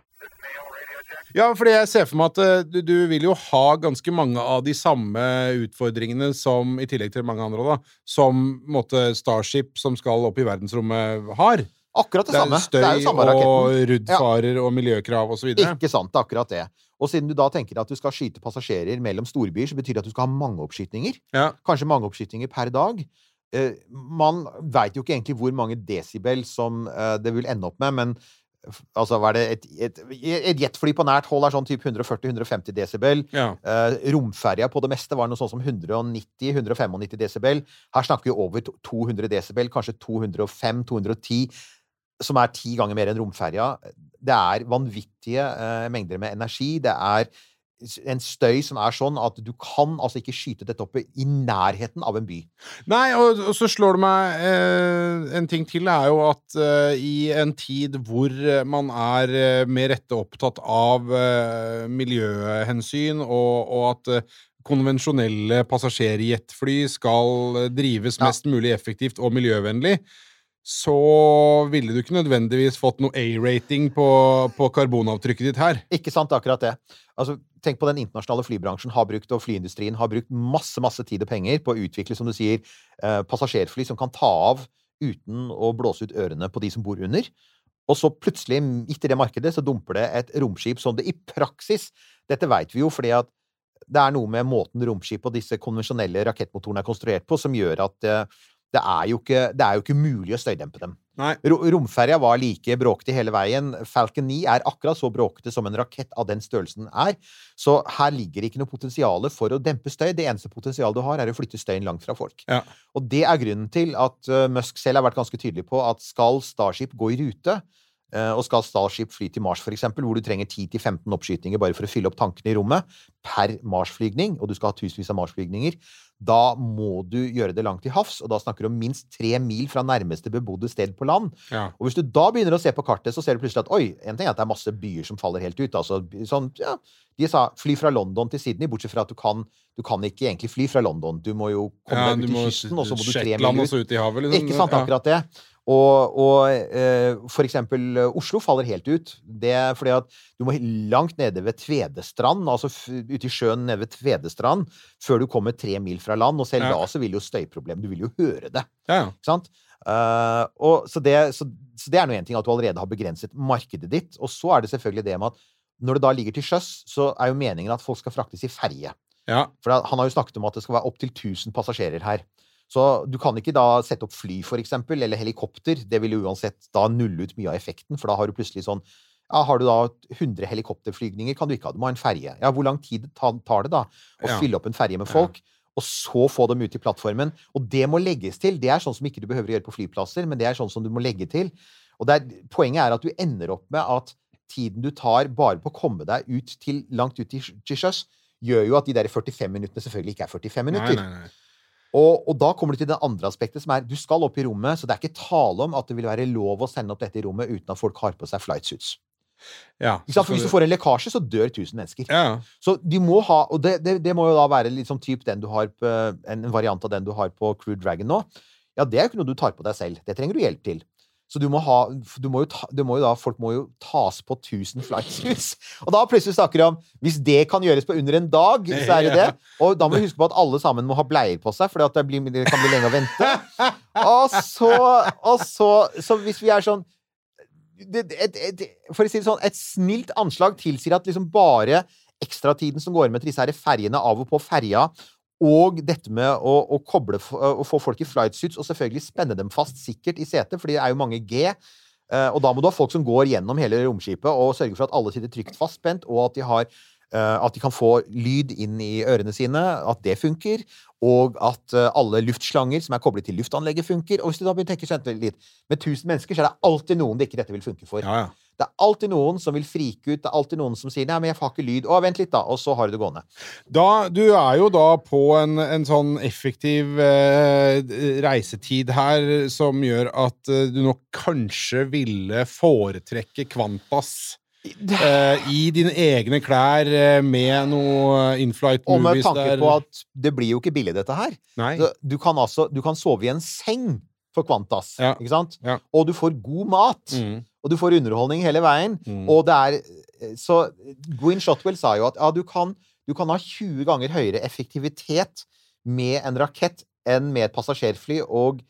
Speaker 5: Ja, fordi jeg ser for meg at uh, du, du vil jo ha ganske mange av de samme utfordringene som, i tillegg til mange andre da, som måtte Starship som skal opp i verdensrommet har.
Speaker 6: Akkurat det,
Speaker 5: Det
Speaker 6: samme.
Speaker 5: er støy
Speaker 6: Det er jo samme
Speaker 5: og
Speaker 6: raketten.
Speaker 5: ruddfarer og miljøkrav og så videre.
Speaker 6: Ikke sant, det er akkurat det. Og siden du da tenker at du skal skyte passasjerer mellom storbyer, så betyr det at du skal ha mange oppskytninger.
Speaker 5: Ja.
Speaker 6: Kanskje mange oppskytninger per dag. Eh, man vet jo ikke egentlig hvor mange desibel som eh, det vil ende opp med, men f- altså, hva er det, et, et, et jetfly på nært hold er sånn typ hundre førti til hundre femti desibel.
Speaker 5: Ja.
Speaker 6: Eh, romferja på det meste var noe sånn som hundre nitti til hundre nittini desibel. Her snakker vi over to- to hundre desibel, kanskje to hundre fem til to hundre ti, som er ti ganger mer enn romferja. Det er vanvittige eh, mengder med energi. Det er s- en støy som er sånn at du kan altså ikke skyte dette oppe i nærheten av en by.
Speaker 5: Nei, og, og så slår det meg eh, en ting til er jo at eh, i en tid hvor eh, man er eh, med rette opptatt av eh, miljøhensyn, og, og at eh, konvensjonelle passasjerjetfly skal eh, drives
Speaker 6: Ja.
Speaker 5: mest mulig effektivt og miljøvennlig, så ville du ikke nødvendigvis fått noe A-rating på, på karbonavtrykket ditt her.
Speaker 6: Ikke sant, akkurat det. Altså, tenk på den internasjonale flybransjen har brukt, og flyindustrien har brukt masse, masse tid og penger på å utvikle, som du sier, eh, passasjerfly som kan ta av uten å blåse ut ørene på de som bor under. Og så plutselig, midt i det markedet, så dumper det et romskip som det i praksis, dette vet vi jo, fordi at det er noe med måten romskip og disse konvensjonelle rakettmotorene er konstruert på, som gjør at eh, det er jo ikke, det er jo ikke mulig å støydempe dem.
Speaker 5: Nei.
Speaker 6: Ro- Romferja var like bråkete hele veien. Falcon ni er akkurat så bråkete som en rakett av den størrelsen er. Så her ligger ikke noe potensiale for å dempe støy. Det eneste potensialet du har, er å flytte støyen langt fra folk.
Speaker 5: Ja.
Speaker 6: Og det er grunnen til at uh, Musk selv har vært ganske tydelig på at skal Starship gå i rute, uh, og skal Starship fly til Mars for eksempel, hvor du trenger ti til femten oppskytinger bare for å fylle opp tankene i rommet per Mars-flygning, og du skal ha tusenvis av Mars-flygninger, da må du gjøre det langt til havs, og da snakker du om minst tre mil fra nærmeste bebodde sted på land.
Speaker 5: Ja.
Speaker 6: Og hvis du da begynner å se på kartet, så ser du plutselig at oi, en ting er at det er masse byer som faller helt ut. Altså, sånn, ja, de sa fly fra London til Sydney, bortsett fra at du kan, du kan ikke egentlig fly fra London. Du må jo komme
Speaker 5: Ja,
Speaker 6: deg
Speaker 5: du
Speaker 6: ut i
Speaker 5: må
Speaker 6: kysten, og så må du tre
Speaker 5: Shetland
Speaker 6: mil
Speaker 5: og så
Speaker 6: ut.
Speaker 5: ut i havet. Liksom.
Speaker 6: Ikke sant,
Speaker 5: Ja.
Speaker 6: akkurat det. Og, og eh, for eksempel eh, Oslo faller helt ut. Det er fordi at du må langt nede ved Tvedestrand, altså f- ute i sjøen nede ved Tvedestrand, før du kommer tre mil fra land, og selv
Speaker 5: Ja.
Speaker 6: da så vil jo støyproblem, du vil jo høre det.
Speaker 5: Ja, ja.
Speaker 6: Ikke sant? Eh, og, så, det, så, så det er noe en ting at du allerede har begrenset markedet ditt, og så er det selvfølgelig det med at når det da ligger til sjøs, så er jo meningen at folk skal fraktes i ferje.
Speaker 5: Ja.
Speaker 6: For da, han har jo snakket om at det skal være opp til tusen passasjerer her. Så du kan ikke da sette opp fly, for eksempel, eller helikopter. Det vil jo uansett da nulle ut mye av effekten, for da har du plutselig sånn, ja, har du da hundre helikopterflygninger, kan du ikke ha, du må ha en ferje. Ja, hvor lang tid ta- tar det da å
Speaker 5: Ja.
Speaker 6: fylle opp en ferje med folk, og så få dem ut i plattformen? Og det må legges til. Det er sånn som ikke du behøver å gjøre på flyplasser, men det er sånn som du må legge til. Og det er, poenget er at du ender opp med at tiden du tar bare på å komme deg ut til, langt ut til, til sjøs, gjør jo at de der førtifem minuttene selvfølgelig ikke er førtifem
Speaker 5: Nei,
Speaker 6: minutter.
Speaker 5: nei, nei.
Speaker 6: Og, og da kommer du til det andre aspektet, som er du skal opp i rommet, så det er ikke tale om at det vil være lov å sende opp dette i rommet uten at folk har på seg flight suits.
Speaker 5: Ja.
Speaker 6: Ikke sant? For hvis du får en lekkasje, så dør tusen mennesker.
Speaker 5: Ja, ja.
Speaker 6: Så de må ha, og det, det, det må jo da være litt sånn typ den du har på, en variant av den du har på Crew Dragon nå. Ja, det er jo ikke noe du tar på deg selv. Det trenger du hjelp til. Så du må ha, du må jo ta, du må jo da, folk må jo tas på tusen flight suits. Og da plutselig snakker de om, hvis det kan gjøres på under en dag, så er det det. Og da må vi huske på at alle sammen må ha bleier på seg, for det, blir, det kan bli lenge å vente. Og så, og så, så hvis vi er sånn, det, et, et, for å si det sånn, et snilt anslag tilsier at liksom bare ekstra tiden som går med til disse her ferjene av og på ferja, og dette med å, å koble, å få folk i flight suits, og selvfølgelig spenne dem fast sikkert i setet, for det er jo mange G, og da må du ha folk som går gjennom hele romskipet, og sørge for at alle sitter trygt fastspent, og at de har Uh, at de kan få lyd inn i ørene sine, at det funker, og at uh, alle luftslanger som er koblet til luftanlegget funker. Og hvis du da begynner å tenke sånn litt, med tusen mennesker, så er det alltid noen det ikke dette vil funke for.
Speaker 5: Ja, ja.
Speaker 6: Det er alltid noen som vil frike ut, det er alltid noen som sier, nei, men jeg får ikke lyd. Å, vent litt da, og så har du det gående.
Speaker 5: Da, du er jo da på en, en sånn effektiv eh, reisetid her, som gjør at eh, du nok kanskje ville foretrekke Qantas Uh, i dine egne klær uh, med noe in-flight movies der. Og med tanke på at det blir jo ikke billig dette her. Nei.
Speaker 6: Du kan altså, du kan sove i en seng for Qantas,
Speaker 5: ja.
Speaker 6: Ikke sant?
Speaker 5: Ja.
Speaker 6: Og du får god mat,
Speaker 5: mm.
Speaker 6: og du får underholdning hele veien, mm. og det er, så Gwynne Shotwell sa jo at ja, du, kan, du kan ha tjue ganger høyere effektivitet med en rakett enn med et passasjerfly, og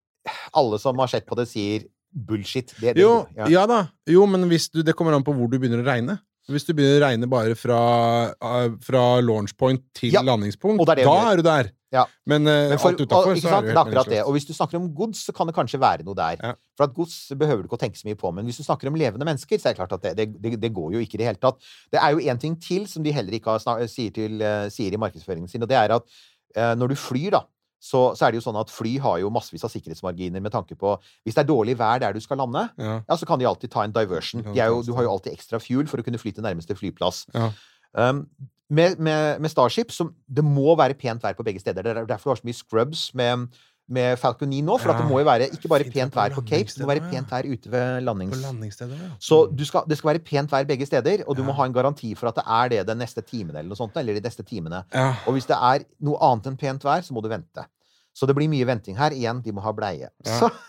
Speaker 6: alle som har sett på det sier bullshit. Det, det,
Speaker 5: jo,
Speaker 6: ja.
Speaker 5: ja da. Jo, men hvis du, det kommer an på hvor du begynner å regne. Hvis du begynner å regne bare fra, uh, fra launch point til ja. landingspunkt,
Speaker 6: det er det
Speaker 5: da er du der.
Speaker 6: Ja.
Speaker 5: Men, uh,
Speaker 6: men for,
Speaker 5: alt utenfor,
Speaker 6: og,
Speaker 5: så er det
Speaker 6: jo helt akkurat det. Og hvis du snakker om gods, så kan det kanskje være noe der.
Speaker 5: Ja.
Speaker 6: For at gods behøver du ikke å tenke så mye på. Men hvis du snakker om levende mennesker, så er det klart at det, det, det går jo ikke i det hele tatt. Det er jo en ting til som de heller ikke har snak- sier, til, uh, sier i markedsføringen sin, og det er at uh, når du flyr da, Så, så er det jo sånn at fly har jo massevis av sikkerhetsmarginer med tanke på hvis det er dårlig vær der du skal lande, ja, ja så kan de alltid ta en diversion. De er jo, du har jo alltid ekstra fuel for å kunne fly til nærmeste flyplass.
Speaker 5: Ja.
Speaker 6: Um, med, med, med Starship, så det må være pent vær på begge steder. Det er derfor du har så mye scrubs med, med Falcon ni nå, for
Speaker 5: ja.
Speaker 6: at det må jo være ikke bare pent vær på Cape, det må være pent vær ute ved landings...
Speaker 5: ja.
Speaker 6: Så du skal, det skal være pent vær begge steder, og du ja. må ha en garanti for at det er det den neste timen eller noe sånt, eller de neste timene.
Speaker 5: Ja.
Speaker 6: Og hvis det er noe annet enn pent vær, så må du vente. Så det blir mye venting her. Igjen, de må ha bleie. Ja. Så,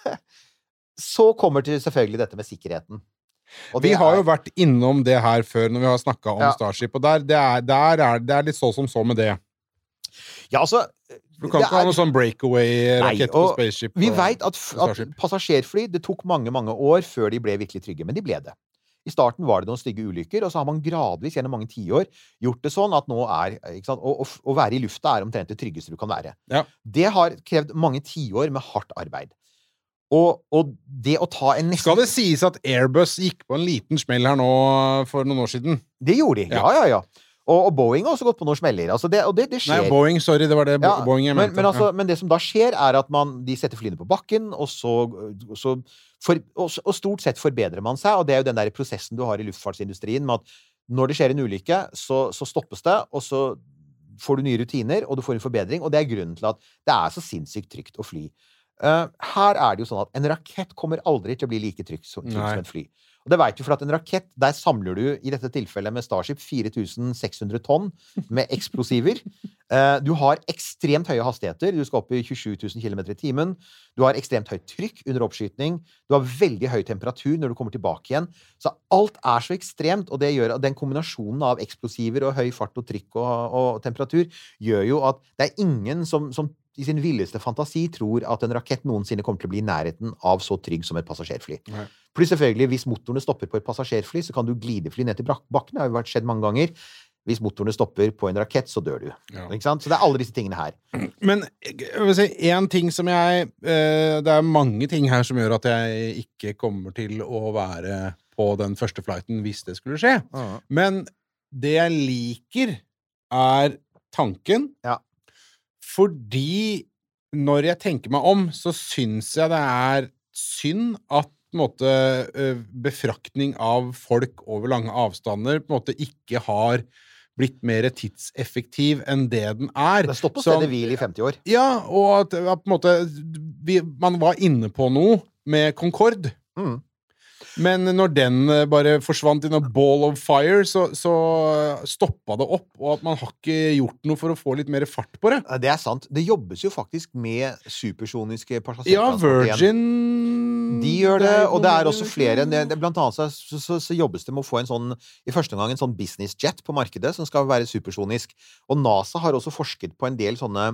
Speaker 6: så kommer til selvfølgelig dette med sikkerheten. Og
Speaker 5: vi har
Speaker 6: er...
Speaker 5: jo vært innom det her før når vi har snakket om ja. Starship, og der, det, er, der er, det er litt så som så med det.
Speaker 6: Ja, altså...
Speaker 5: Du kan ikke er... ha noe sånn breakaway-rakett på Spaceship.
Speaker 6: Vi vet at, at passasjerfly, det tok mange, mange år før de ble virkelig trygge, men de ble det. I starten var det noen stygge ulykker, og så har man gradvis gjennom mange tiår gjort det sånn at nå er, ikke sant, å, å, å være i lufta er omtrent det tryggeste du kan være.
Speaker 5: Ja.
Speaker 6: Det har krevd mange tiår med hardt arbeid. Og, og det å ta en nesten...
Speaker 5: Skal det sies at Airbus gikk på en liten smell her nå for noen år siden?
Speaker 6: Det gjorde de, ja, ja, ja. Og, og Boeing har også gått på noen smeller. Altså det, og det, det skjer.
Speaker 5: Nei, Boeing, sorry, det var det
Speaker 6: ja,
Speaker 5: Boeing jeg mente.
Speaker 6: Men, men, altså, ja. men det som da skjer er at man, de setter flyene på bakken, og så, så for, og, og stort sett forbedrer man seg, og det er jo den der prosessen du har i luftfartsindustrien, med at når det skjer en ulykke, så, så stoppes det, og så får du nye rutiner, og du får en forbedring, og det er grunnen til at det er så sinnssykt trygt å fly. Uh, her er det jo sånn at en rakett kommer aldri til å bli like trygt som, trygt som et fly. Og det vet du, for at en rakett, der samler du i dette tilfellet med Starship fire tusen seks hundre tonn med eksplosiver. Uh, du har ekstremt høye hastigheter. Du skal opp i tjuesju tusen kilometer i timen. Du har ekstremt høyt trykk under oppskytning. Du har veldig høy temperatur når du kommer tilbake igjen. Så alt er så ekstremt, og det gjør at den kombinasjonen av eksplosiver og høy fart og trykk og, og temperatur gjør jo at det er ingen som, som i sin villeste fantasi tror at en rakett noensinne kommer til å bli i nærheten av så trygg som et passasjerfly. Nei. Pluss selvfølgelig, hvis motorene stopper på et passasjerfly, så kan du glidefly ned til bakken. Det har jo vært skjedd mange ganger. Hvis motorene stopper på en rakett, så dør du. Ja. Ikke sant? Så det er alle disse tingene her.
Speaker 5: Men jeg vil si, en ting som jeg... Eh, det er mange ting her som gjør at jeg ikke kommer til å være på den første flighten hvis det skulle skje. Uh-huh. Men det jeg liker er tanken.
Speaker 6: Ja.
Speaker 5: Fordi når jeg tenker meg om, så synes jeg det er synd at på en måte, befraktning av folk over lange avstander på en måte ikke har blitt mer tidseffektiv enn det den er.
Speaker 6: Det står på stedet hvil i femti år.
Speaker 5: Ja, og at på en måte vi, man var inne på noe med Concorde.
Speaker 6: Mm.
Speaker 5: Men når den bare forsvant i noe ball of fire, så, så stoppet det opp, og at man har ikke gjort noe for å få litt mer fart på det.
Speaker 6: Det er sant. Det jobbes jo faktisk med supersoniske passasjertransport.
Speaker 5: Ja, Virgin...
Speaker 6: De gjør det, og det er også flere. Blant annet så, så, så jobbes det med å få en sånn, i første omgang en sånn business jet på markedet, som skal være supersonisk. Og NASA har også forsket på en del sånne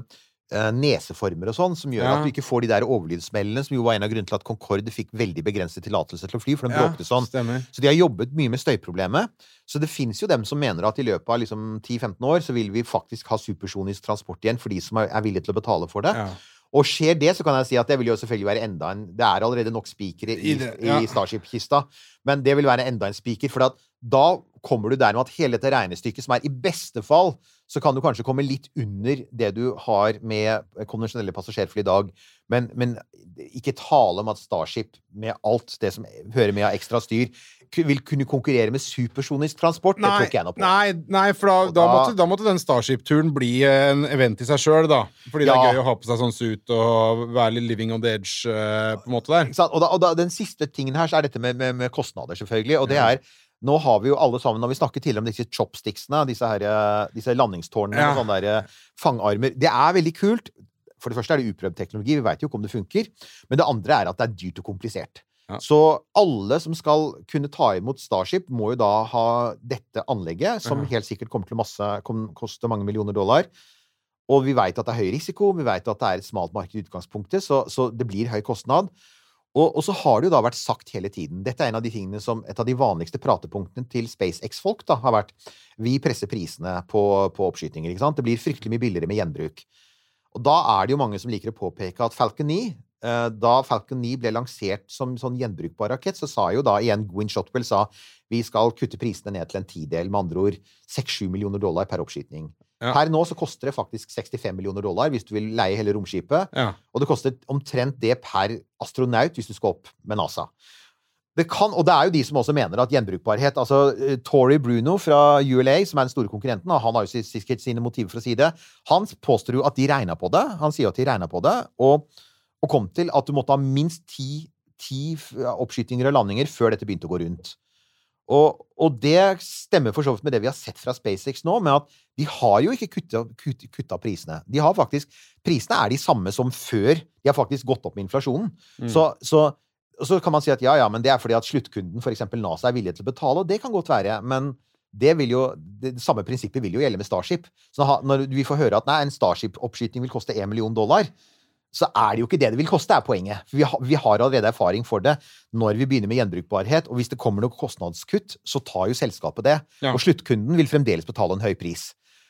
Speaker 6: uh, neseformer og sånn, som gjør
Speaker 5: Ja.
Speaker 6: at du ikke får de der overlydsmellene, som jo var en av grunnene til at Concorde fikk veldig begrenset tillatelse til å fly, for den
Speaker 5: Ja,
Speaker 6: bråkte sånn.
Speaker 5: stemmer.
Speaker 6: Så de har jobbet mye med støyproblemet. Så det finnes jo dem som mener at i løpet av liksom ti til femten år så vil vi faktisk ha supersonisk transport igjen for de som er, er villige til å betale for det.
Speaker 5: Ja.
Speaker 6: Og skjer det, så kan jeg si at det vil jo selvfølgelig være enda en Det er allerede nok spikere i,
Speaker 5: I det, ja.
Speaker 6: i Starship-kista, men det vil være enda en spiker, for at da kommer du der med at hele dette regnestykket, som er i beste fall, så kan du kanskje komme litt under det du har med konvensjonelle passasjerfly i dag. Men, men ikke tale om at Starship, med alt det som hører med av ekstra styr, vil kunne konkurrere med supersonisk transport. Det tror ikke jeg noe på.
Speaker 5: Nei, nei, for da,
Speaker 6: Og
Speaker 5: da,
Speaker 6: da-
Speaker 5: måtte, da måtte den Starship-turen bli en event i seg selv, da. Fordi det
Speaker 6: Ja.
Speaker 5: er gøy å ha på seg sånn suit og være litt living on the edge, eh, på en måte der.
Speaker 6: Ikke sant? Og, da, og da, den siste tingen her, så er dette med, med, med kostnader, selvfølgelig. Og det er Nå har vi jo alle sammen, når vi snakker tidligere om disse chopsticksene, disse, her, eh, disse landingstårnene
Speaker 5: Ja.
Speaker 6: med sånne der eh, fangarmer. Det er veldig kult. For det første er det uprøvd teknologi, vi vet jo ikke om det funker. Men det andre er at det er dyrt og komplisert.
Speaker 5: Ja.
Speaker 6: Så alle som skal kunne ta imot Starship, må jo da ha dette anlegget, som
Speaker 5: Ja.
Speaker 6: helt sikkert kommer til å masse, kom, koste mange millioner dollar. Og vi vet at det er høy risiko, vi vet at det er et smalt marked i utgangspunktet, så, så det blir høy kostnad. Og, og så har det jo da vært sagt hele tiden, dette er en av de tingene som, et av de vanligste pratepunktene til SpaceX-folk da, har vært, vi presser prisene på, på oppskytinger, ikke sant? Det blir fryktelig mye billigere med gjenbruk. Og da er det jo mange som liker å påpeke at Falcon ni, eh, da Falcon ni ble lansert som sånn gjenbrukbar rakett, så sa jo da igjen Gwynne Shotwell sa, vi skal kutte prisene ned til en tidel, med andre ord seks til sju millioner dollar per oppskyting.
Speaker 5: Ja.
Speaker 6: Her nå så koster det faktisk sekstifem millioner dollar hvis du vil leie hele romskipet,
Speaker 5: Ja.
Speaker 6: og det koster omtrent det per astronaut hvis du skal opp med NASA. Det kan, og det er jo de som også mener at gjenbrukbarhet, altså uh, Tory Bruno fra U L A, som er den store konkurrenten, og han har jo sikkert sine motiver for å si det, han påstår jo at de regnet på det, han sier at de regnet på det, og, og kom til at du måtte ha minst ti, ti oppskytinger og landinger før dette begynte å gå rundt. Og, og det stemmer for så vidt med det vi har sett fra SpaceX nå, med at de har jo ikke kutta, kutta, kutta prisene. De har faktisk, prisene er de samme som før. De har faktisk gått opp med inflasjonen.
Speaker 5: Mm.
Speaker 6: Så, så, så kan man si at ja, ja, men det er fordi at sluttkunden, for eksempel NASA, er villig til å betale, og det kan godt være, men det vil jo, det samme prinsippet vil jo gjelde med Starship. Så når vi får høre at nei, en Starship-oppskyting vil koste en million dollar, så er det jo ikke det det vil koste, er poenget. For vi, ha, vi har allerede erfaring for det når vi begynner med gjenbrukbarhet, og hvis det kommer noe kostnadskutt, så tar jo selskapet det.
Speaker 5: Ja.
Speaker 6: Og sluttkunden vil fremdeles betale en høy pris.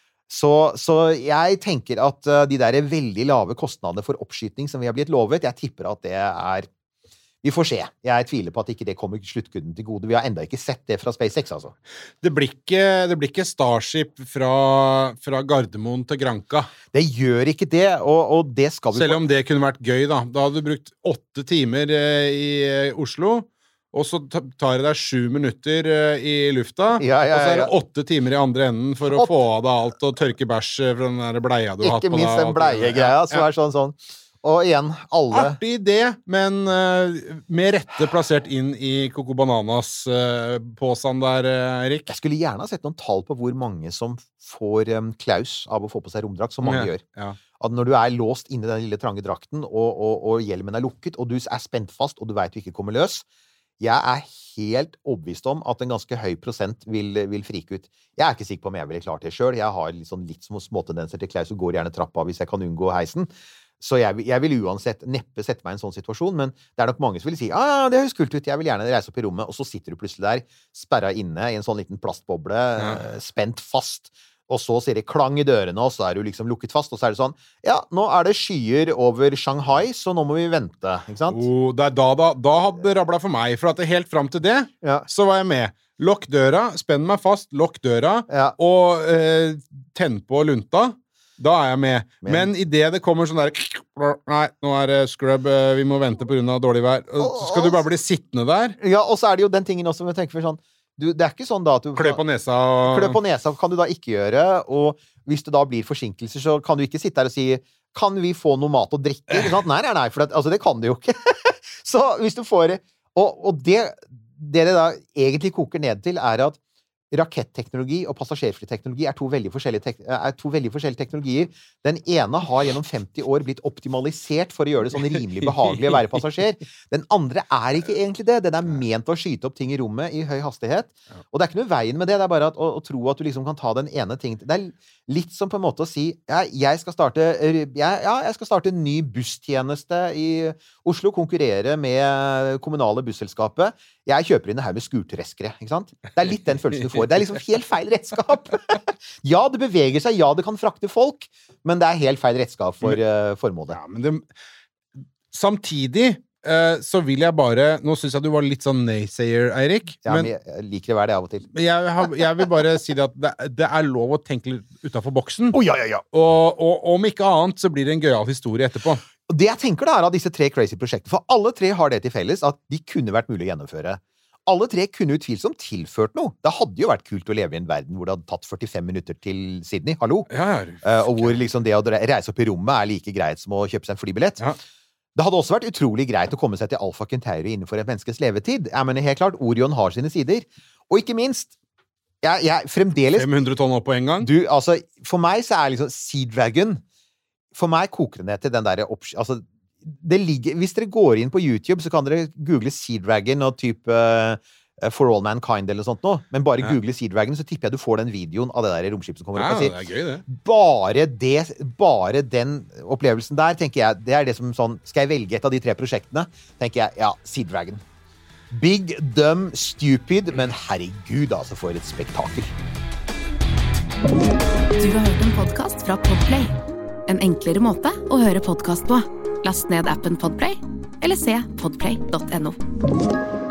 Speaker 6: Så, så jeg tenker at uh, de der veldig lave kostnadene for oppskyting som vi har blitt lovet, jeg tipper at det er Vi får se. Jeg tviler på at ikke det kommer sluttkunden til gode. Vi har enda ikke sett det fra SpaceX, altså.
Speaker 5: Det blir ikke, det blir ikke Starship fra, fra Gardermoen til Granca.
Speaker 6: Det gjør ikke det, og, og det skal vi
Speaker 5: Selv om det kunne vært gøy, da. Da hadde du brukt åtte timer eh, i eh, Oslo, og så ta- tar det deg sju minutter eh, i lufta,
Speaker 6: Ja, ja,
Speaker 5: og så er det
Speaker 6: ja.
Speaker 5: åtte timer i andre enden for å
Speaker 6: Åtte.
Speaker 5: få av deg alt og tørke bæsj eh, fra den der bleia du har hatt
Speaker 6: Ikke
Speaker 5: på deg.
Speaker 6: minst den
Speaker 5: og alt det der.
Speaker 6: bleiegreia, som
Speaker 5: Ja.
Speaker 6: er sånn sånn. Og igjen, alle
Speaker 5: Artig idé, men eh, med rette plassert inn i Coco Bananas-påsen der, eh, Erik.
Speaker 6: Jeg skulle gjerne ha sett noen tall på hvor mange som får um, klaus av å få på seg romdrakt, som mange
Speaker 5: Ja,
Speaker 6: gjør.
Speaker 5: ja.
Speaker 6: At når du er låst inni den lille trange drakten, og, og, og hjelmen er lukket, og du er spent fast, og du vet du ikke kommer løs, jeg er helt overbevist om at en ganske høy prosent vil, vil frike ut. Jeg er ikke sikker på om jeg ville klart det selv. Jeg har litt, sånn, litt små småtendenser til klaus, og går gjerne trappa hvis jeg kan unngå heisen. Så jeg, jeg vil uansett neppe sette meg i en sånn situasjon, men det er nok mange som vil si ah, ja, det høres kult ut, jeg vil gjerne reise opp i rommet, og så sitter du plutselig der, sperra inne i en sånn liten plastboble,
Speaker 5: Ja.
Speaker 6: eh, spent fast, og så sier det klang i dørene, og så er du liksom lukket fast, og så er det sånn, ja, nå er det skyer over Shanghai, så nå må vi vente, ikke sant?
Speaker 5: Oh, det er da, da, da hadde det rabla for meg, for at det helt fram til det,
Speaker 6: Ja.
Speaker 5: så var jeg med. Lokk døra, spenn meg fast, lokk døra,
Speaker 6: Ja.
Speaker 5: og eh, tenn på lunta. Da er jeg med.
Speaker 6: Men-
Speaker 5: Men i det det kommer sånn der nei, nå er det scrub, eh, vi må vente på grunn av dårlig vær. Og så skal du bare bli sittende der,
Speaker 6: Ja, og så er det jo den tingen også, men jeg tenker for sånn, du, det er ikke sånn da at du...
Speaker 5: klø på nesa og
Speaker 6: Klø på nesa kan du da ikke gjøre, og hvis det da blir forsinkelser, så kan du ikke sitte der og si kan vi få noe mat og drikke? Ikke sant? Nei, nei, nei, for det, altså, det kan du jo ikke. Så hvis du får Og, og det, det det da egentlig koker ned til, er at raketteknologi og passasjerflyteknologi er to veldig forskjellige, tek er to veldig forskjellige teknologier. Den ene har gjennom femti år blitt optimalisert for å gjøre det sånn rimelig behagelig å være passasjer. Den andre er ikke egentlig det. Den er ment å skyte opp ting i rommet i høy hastighet. Og det er ikke noe veien med det. Det er bare at, å, å tro at du liksom kan ta den ene ting. Det er litt som på en måte å si, ja, jeg skal starte, jeg, ja, jeg skal starte en ny busstjeneste i Oslo, konkurrere med kommunale busselskapet. Jeg kjøper inn det her med skurtreskere, ikke sant? Det er litt den følelsen du får. Det er liksom helt feil redskap. Ja, det beveger seg, ja, det kan frakte folk, men det er helt feil redskap for uh, formålet.
Speaker 5: Ja, men det, samtidig uh, så vil jeg bare, nå synes jeg du var litt sånn naysayer, Eirik.
Speaker 6: Ja,
Speaker 5: men,
Speaker 6: men jeg liker det hver det av og til.
Speaker 5: Jeg, har, jeg vil bare si det at det, det er lov å tenke litt utenfor boksen.
Speaker 6: Å, oh, ja, ja, ja.
Speaker 5: Og, og om ikke annet så blir det en gøyal historie etterpå.
Speaker 6: Og det jeg tenker da er av disse tre crazy prosjektene, for alle tre har det til felles at de kunne vært mulig å gjennomføre. Alle tre kunne utvilsomt tilført noe. Det hadde jo vært kult å leve i en verden hvor det hadde tatt førtifem minutter til Sydney, hallo?
Speaker 5: Ja,
Speaker 6: uh, og hvor liksom det å reise opp i rommet er like greit som å kjøpe seg en flybillett.
Speaker 5: Ja.
Speaker 6: Det hadde også vært utrolig greit å komme seg til Alpha Centauri innenfor et menneskes levetid. Jeg mener helt klart, Orion har sine sider. Og ikke minst, jeg, jeg fremdeles...
Speaker 5: fem hundre tonn opp på en gang?
Speaker 6: Du, altså, for meg så er liksom Sea Dragon... For meg koker det ned til den der altså, det ligger, hvis dere går inn på YouTube, så kan dere google Sea Dragon og type uh, For All Mankind eller sånt nå. Men bare ja. Google Sea Dragon, så tipper jeg du får den videoen av det der romskipet som kommer
Speaker 5: ja,
Speaker 6: opp og sier.
Speaker 5: Det er gøy, det.
Speaker 6: Bare det, bare den opplevelsen der, tenker jeg, det er det som sånn, skal jeg velge et av de tre prosjektene, tenker jeg, ja, Sea Dragon. Big, dumb, stupid, men herregud, altså, for et spektakel.
Speaker 1: Du har hørt en podcast fra Podplay. En enklere måte å høre podcast på. Last ned appen Podplay, eller se podplay punktum no.